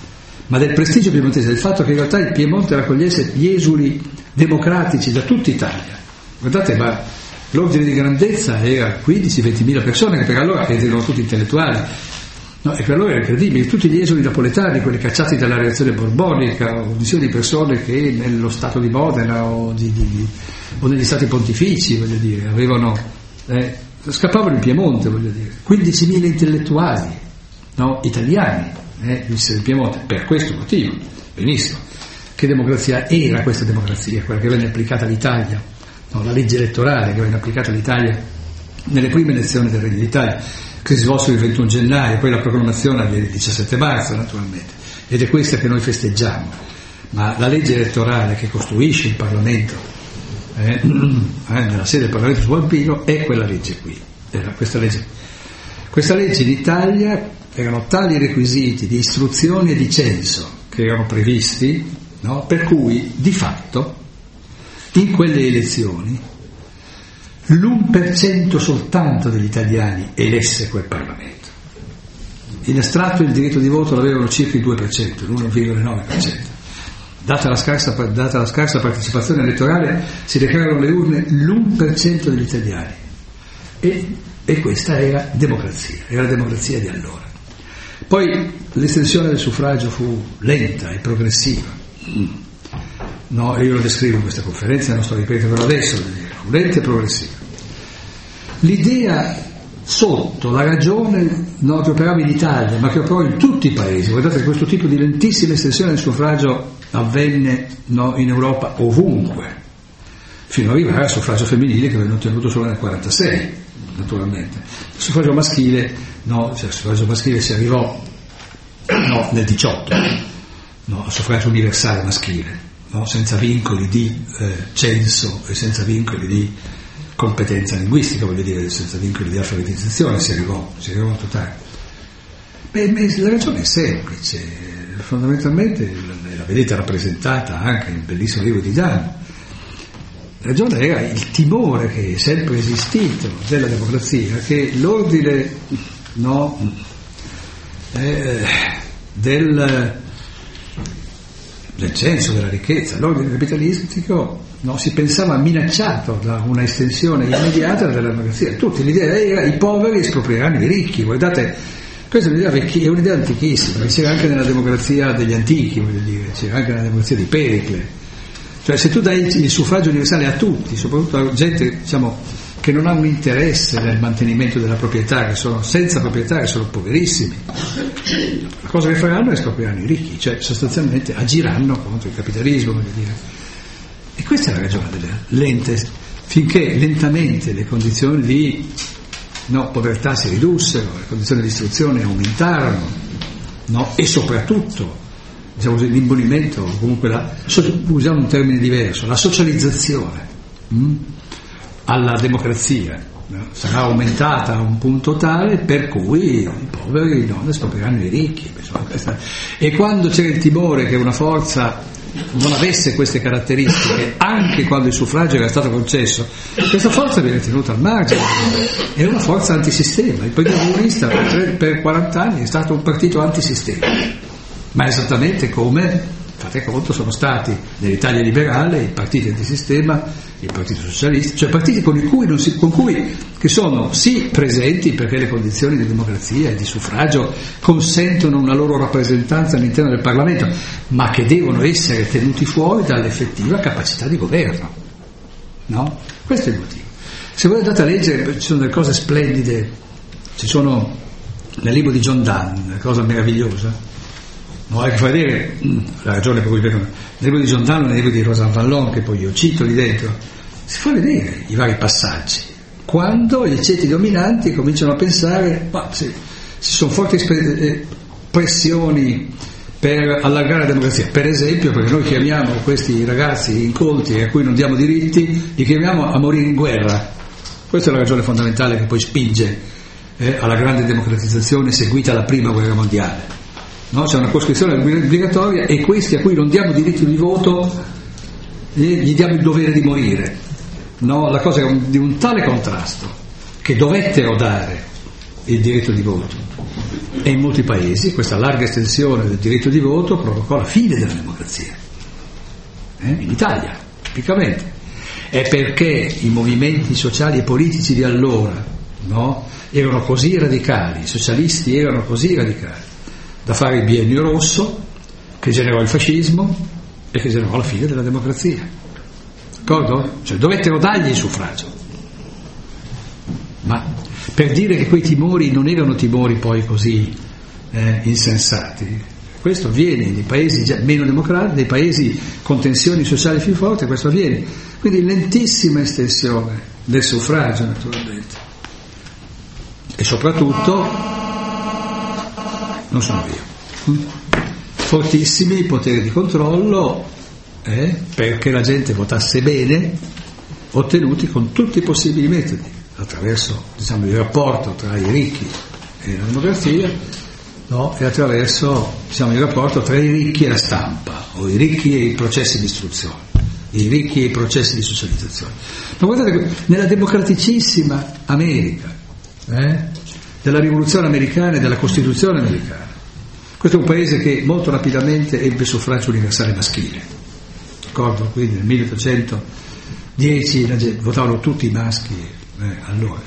ma del prestigio piemontese, del fatto che in realtà il Piemonte raccogliesse gli esuli democratici da tutta Italia. Guardate, ma l'ordine di grandezza era quindici ventimila persone, che per allora erano tutti intellettuali, no? E per allora era incredibile, tutti gli esuli napoletani, quelli cacciati dalla reazione borbonica, o di persone che nello Stato di Modena o, di, di, o negli Stati Pontifici, voglio dire, avevano eh, scappavano in Piemonte, voglio dire, quindicimila intellettuali, no? Italiani, eh, vissero in Piemonte per questo motivo. Benissimo. Che democrazia era questa democrazia? Quella che venne applicata all'Italia, no? La legge elettorale che venne applicata all'Italia nelle prime elezioni del Regno d'Italia, che si svolsero il ventuno gennaio, poi la proclamazione avviene il diciassette marzo naturalmente, ed è questa che noi festeggiamo. Ma la legge elettorale che costruisce il Parlamento, eh, nella sede del Parlamento su Alpino, è quella legge qui, era questa legge. Questa legge in Italia erano tali requisiti di istruzione e di censo che erano previsti, no? Per cui di fatto in quelle elezioni l'uno per cento soltanto degli italiani elesse quel Parlamento. In astratto il diritto di voto l'avevano circa il due per cento, l'uno virgola nove per cento. Data la scarsa, data la scarsa partecipazione elettorale, si recarono le urne l'uno per cento degli italiani. E, e questa era democrazia, era la democrazia di allora. Poi l'estensione del suffragio fu lenta e progressiva. No, io lo descrivo in questa conferenza, non sto a ripeterlo adesso, fu lenta e progressiva. L'idea sotto, la ragione, no, che operava in Italia, ma che operò in tutti i paesi, guardate che questo tipo di lentissima estensione del suffragio avvenne, no, in Europa ovunque, fino ad arrivare al suffragio femminile che venne ottenuto solo nel quarantasei, naturalmente. Il suffragio maschile, no, cioè il suffragio maschile si arrivò, no, nel diciotto, no, al suffragio universale maschile, no, senza vincoli di eh, censo e senza vincoli di competenza linguistica, voglio dire, senza vincoli di alfabetizzazione, si arrivò, si arrivò a totale. Beh, la ragione è semplice, fondamentalmente la vedete rappresentata anche nel bellissimo libro di Dan. La ragione era il timore che è sempre esistito della democrazia, che l'ordine, no, eh, del, del censo della ricchezza, l'ordine capitalistico, no, si pensava minacciato da una estensione immediata della democrazia. Tutti, l'idea era i poveri esproprieranno i ricchi. Guardate, questa è un'idea, vecchia, è un'idea antichissima, che c'era anche nella democrazia degli antichi, voglio dire, c'era anche nella democrazia di Pericle. Cioè, se tu dai il suffragio universale a tutti, soprattutto a gente, diciamo, che non ha un interesse nel mantenimento della proprietà, che sono senza proprietà, che sono poverissimi, la cosa che faranno è esproprieranno i ricchi, cioè sostanzialmente agiranno contro il capitalismo, voglio dire. E questa è la ragione delle lente, finché lentamente le condizioni di, no, povertà si ridussero, le condizioni di istruzione aumentarono, no, e soprattutto, diciamo così, l'imbolimento, comunque la, usiamo un termine diverso, la socializzazione mh, alla democrazia, no, sarà aumentata a un punto tale per cui i poveri non esproprieranno i ricchi. E quando c'era il timore che una forza non avesse queste caratteristiche, anche quando il suffragio era stato concesso, questa forza viene tenuta al margine, è una forza antisistema. Il Partito Comunista per, per quaranta anni è stato un partito antisistema, ma esattamente come, fate conto, sono stati nell'Italia liberale i partiti antisistema, il Partito Socialista, cioè partiti con cui, non si, con cui che sono sì presenti perché le condizioni di democrazia e di suffragio consentono una loro rappresentanza all'interno del Parlamento, ma che devono essere tenuti fuori dall'effettiva capacità di governo, no? Questo è il motivo. Se voi andate a leggere, ci sono delle cose splendide, ci sono nel libro di John Donne, una cosa meravigliosa, no? Hai che far vedere la ragione per cui vengono nel libro di John Donne, nel libro di Rosan Vallon, che poi io cito lì dentro, si fa vedere i vari passaggi quando gli ceti dominanti cominciano a pensare, ma sì, ci sono forti pressioni per allargare la democrazia, per esempio perché noi chiamiamo questi ragazzi incolti a cui non diamo diritti, li chiamiamo a morire in guerra. Questa è la ragione fondamentale che poi spinge eh, alla grande democratizzazione seguita alla prima guerra mondiale, no? C'è una coscrizione obbligatoria e questi a cui non diamo diritto di voto eh, gli diamo il dovere di morire, no? La cosa è un, di un tale contrasto che dovettero dare il diritto di voto, e in molti paesi questa larga estensione del diritto di voto provocò la fine della democrazia, eh? In Italia tipicamente è perché i movimenti sociali e politici di allora, no, erano così radicali, i socialisti erano così radicali da fare il biennio rosso che generò il fascismo e che generò la fine della democrazia, d'accordo? Cioè dovettero dargli il suffragio, ma per dire che quei timori non erano timori poi così eh, insensati. Questo avviene nei paesi già meno democratici, nei paesi con tensioni sociali più forti, questo avviene. Quindi lentissima estensione del suffragio, naturalmente. E soprattutto, non sono io, fortissimi poteri di controllo eh, perché la gente votasse bene, ottenuti con tutti i possibili metodi, attraverso, diciamo, il rapporto tra i ricchi e la democrazia, no? E attraverso, diciamo, il rapporto tra i ricchi e la stampa, o i ricchi e i processi di istruzione, i ricchi e i processi di socializzazione. Ma guardate che nella democraticissima America, eh, della rivoluzione americana e della Costituzione americana, questo è un paese che molto rapidamente ebbe suffragio universale maschile, d'accordo? Quindi nel milleottocentodieci votavano tutti i maschi. Eh, allora,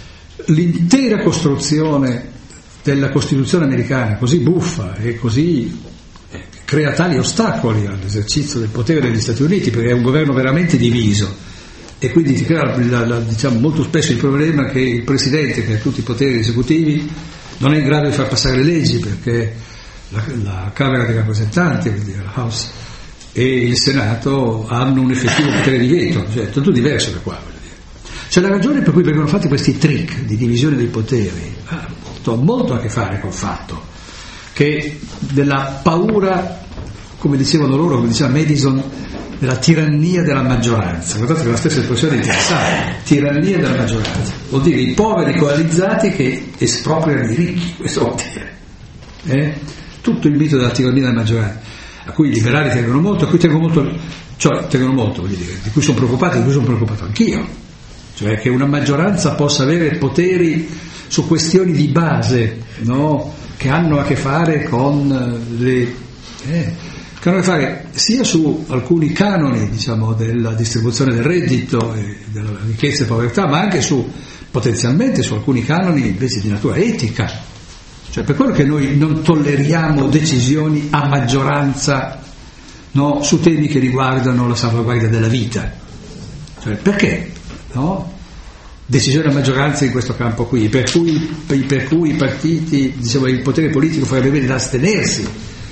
l'intera costruzione della Costituzione americana, così buffa e così eh, crea tali ostacoli all'esercizio del potere degli Stati Uniti, perché è un governo veramente diviso, e quindi ti crea la, la, diciamo, molto spesso il problema che il Presidente, che ha tutti i poteri esecutivi, non è in grado di far passare le leggi, perché la, la Camera dei rappresentanti, quindi la House, e il Senato hanno un effettivo potere di veto, cioè è tutto diverso da qua. Cioè la ragione per cui vengono fatti questi trick di divisione dei poteri ha molto, molto a che fare col fatto che della paura, come dicevano loro, come diceva Madison, della tirannia della maggioranza. Guardate che la stessa espressione è interessante, tirannia della maggioranza, vuol dire i poveri coalizzati che espropriano i ricchi, questo vuol dire. Eh? Tutto il mito della tirannia della maggioranza, a cui i liberali tengono molto, a cui tengono molto, cioè tengono molto, voglio dire, di cui sono preoccupati, di cui sono preoccupato anch'io. Cioè che una maggioranza possa avere poteri su questioni di base, no? Che hanno a che fare con le eh, che hanno a che fare sia su alcuni canoni, diciamo, della distribuzione del reddito e della ricchezza e povertà, ma anche su potenzialmente su alcuni canoni invece di natura etica. Cioè per quello che noi non tolleriamo decisioni a maggioranza, no? Su temi che riguardano la salvaguardia della vita. Cioè perché? No? Decisione a maggioranza in questo campo qui, per cui, per cui i partiti, diciamo, il potere politico farebbe bene da astenersi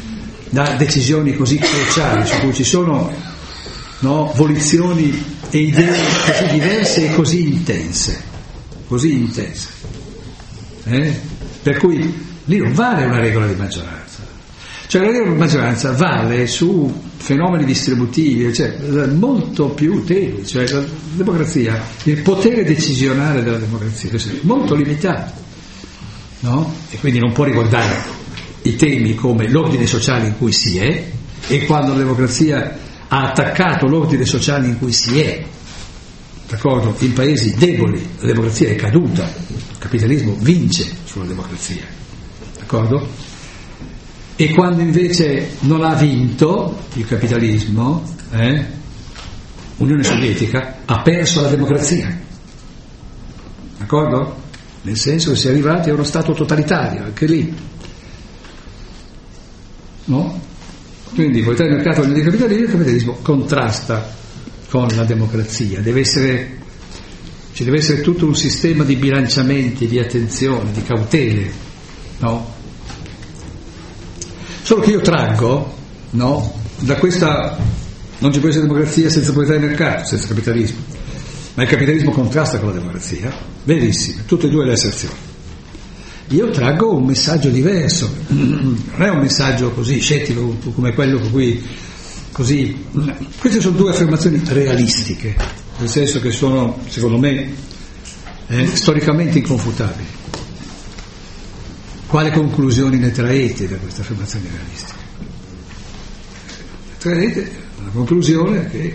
da decisioni così cruciali, su cui ci sono, no, volizioni e idee così diverse e così intense, così intense. Eh? Per cui lì non vale una regola di maggioranza. Cioè la regola di maggioranza vale su fenomeni distributivi, cioè molto più tenui, cioè la democrazia, il potere decisionale della democrazia è molto limitato, no? E quindi non può riguardare i temi come l'ordine sociale in cui si è, e quando la democrazia ha attaccato l'ordine sociale in cui si è, d'accordo? In paesi deboli la democrazia è caduta, il capitalismo vince sulla democrazia, d'accordo? E quando invece non ha vinto il capitalismo, eh, l'Unione Sovietica ha perso la democrazia, d'accordo? Nel senso che si è arrivati a uno stato totalitario, anche lì, no? Quindi voltare il mercato del capitalismo, il capitalismo contrasta con la democrazia, deve essere, ci deve essere tutto un sistema di bilanciamenti, di attenzione, di cautele, no? Solo che io traggo, no, da questa, non ci può essere democrazia senza proprietà di mercato, senza capitalismo, ma il capitalismo contrasta con la democrazia, verissimo, tutte e due le asserzioni. Io traggo un messaggio diverso, non è un messaggio così scettico come quello con cui, così, queste sono due affermazioni realistiche, nel senso che sono, secondo me, eh, storicamente inconfutabili. Quale conclusioni ne traete da queste affermazioni realistiche? Traete la conclusione che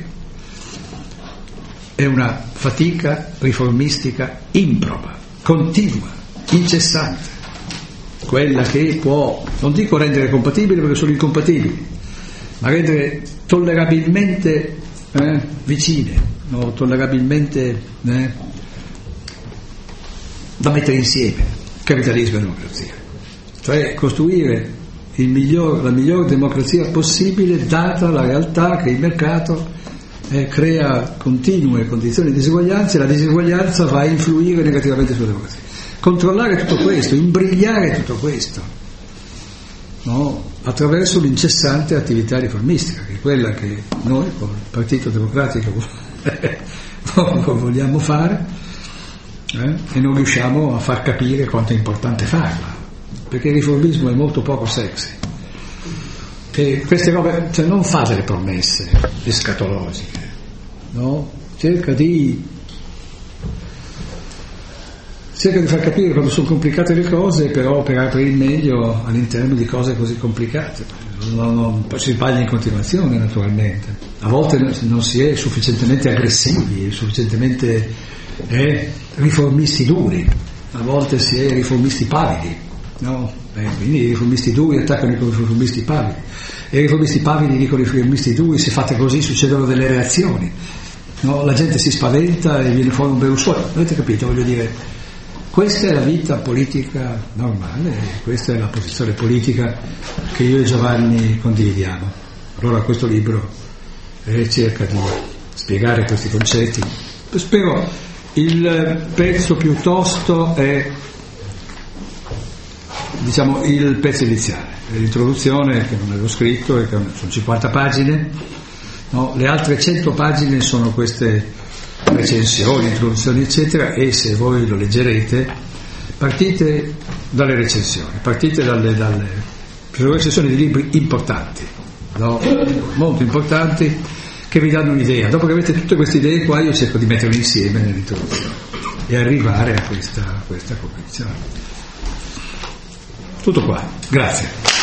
è una fatica riformistica improba, continua, incessante, quella che può, non dico rendere compatibili perché sono incompatibili, ma rendere tollerabilmente eh, vicine, no? Tollerabilmente eh, da mettere insieme capitalismo e democrazia, cioè costruire il miglior, la miglior democrazia possibile data la realtà che il mercato eh, crea continue condizioni di diseguaglianza e la diseguaglianza va a influire negativamente sulla democrazia. Controllare tutto questo, imbrigliare tutto questo, no? Attraverso l'incessante attività riformistica, che è quella che noi con il Partito Democratico vogliamo fare eh? E non riusciamo a far capire quanto è importante farla, perché il riformismo è molto poco sexy e queste robe, cioè non fa delle promesse escatologiche, no? Cerca di cerca di far capire quando sono complicate le cose, però operare per il meglio all'interno di cose così complicate. Non, non, poi si sbaglia in continuazione, naturalmente. A volte non si è sufficientemente aggressivi, sufficientemente eh, riformisti duri, a volte si è riformisti pavidi, no? Eh, quindi i riformisti duri attaccano i riformisti pavidi, e i riformisti pavidi dicono i riformisti duri, se fate così succedono delle reazioni, no? La gente si spaventa e viene fuori un Berlusconi. Avete capito? Voglio dire, questa è la vita politica normale, e questa è la posizione politica che io e Giovanni condividiamo. Allora questo libro eh, cerca di spiegare questi concetti. Spero il pezzo più tosto è, diciamo, il pezzo iniziale, l'introduzione che non avevo scritto, e che sono cinquanta pagine, no? Le altre cento pagine sono queste recensioni, introduzioni eccetera, e se voi lo leggerete partite dalle recensioni, partite dalle, dalle recensioni di libri importanti, no? Molto importanti, che vi danno un'idea. Dopo che avete tutte queste idee qua, io cerco di metterle insieme nell'introduzione e arrivare a questa, a questa convinzione. Tutto qua, grazie.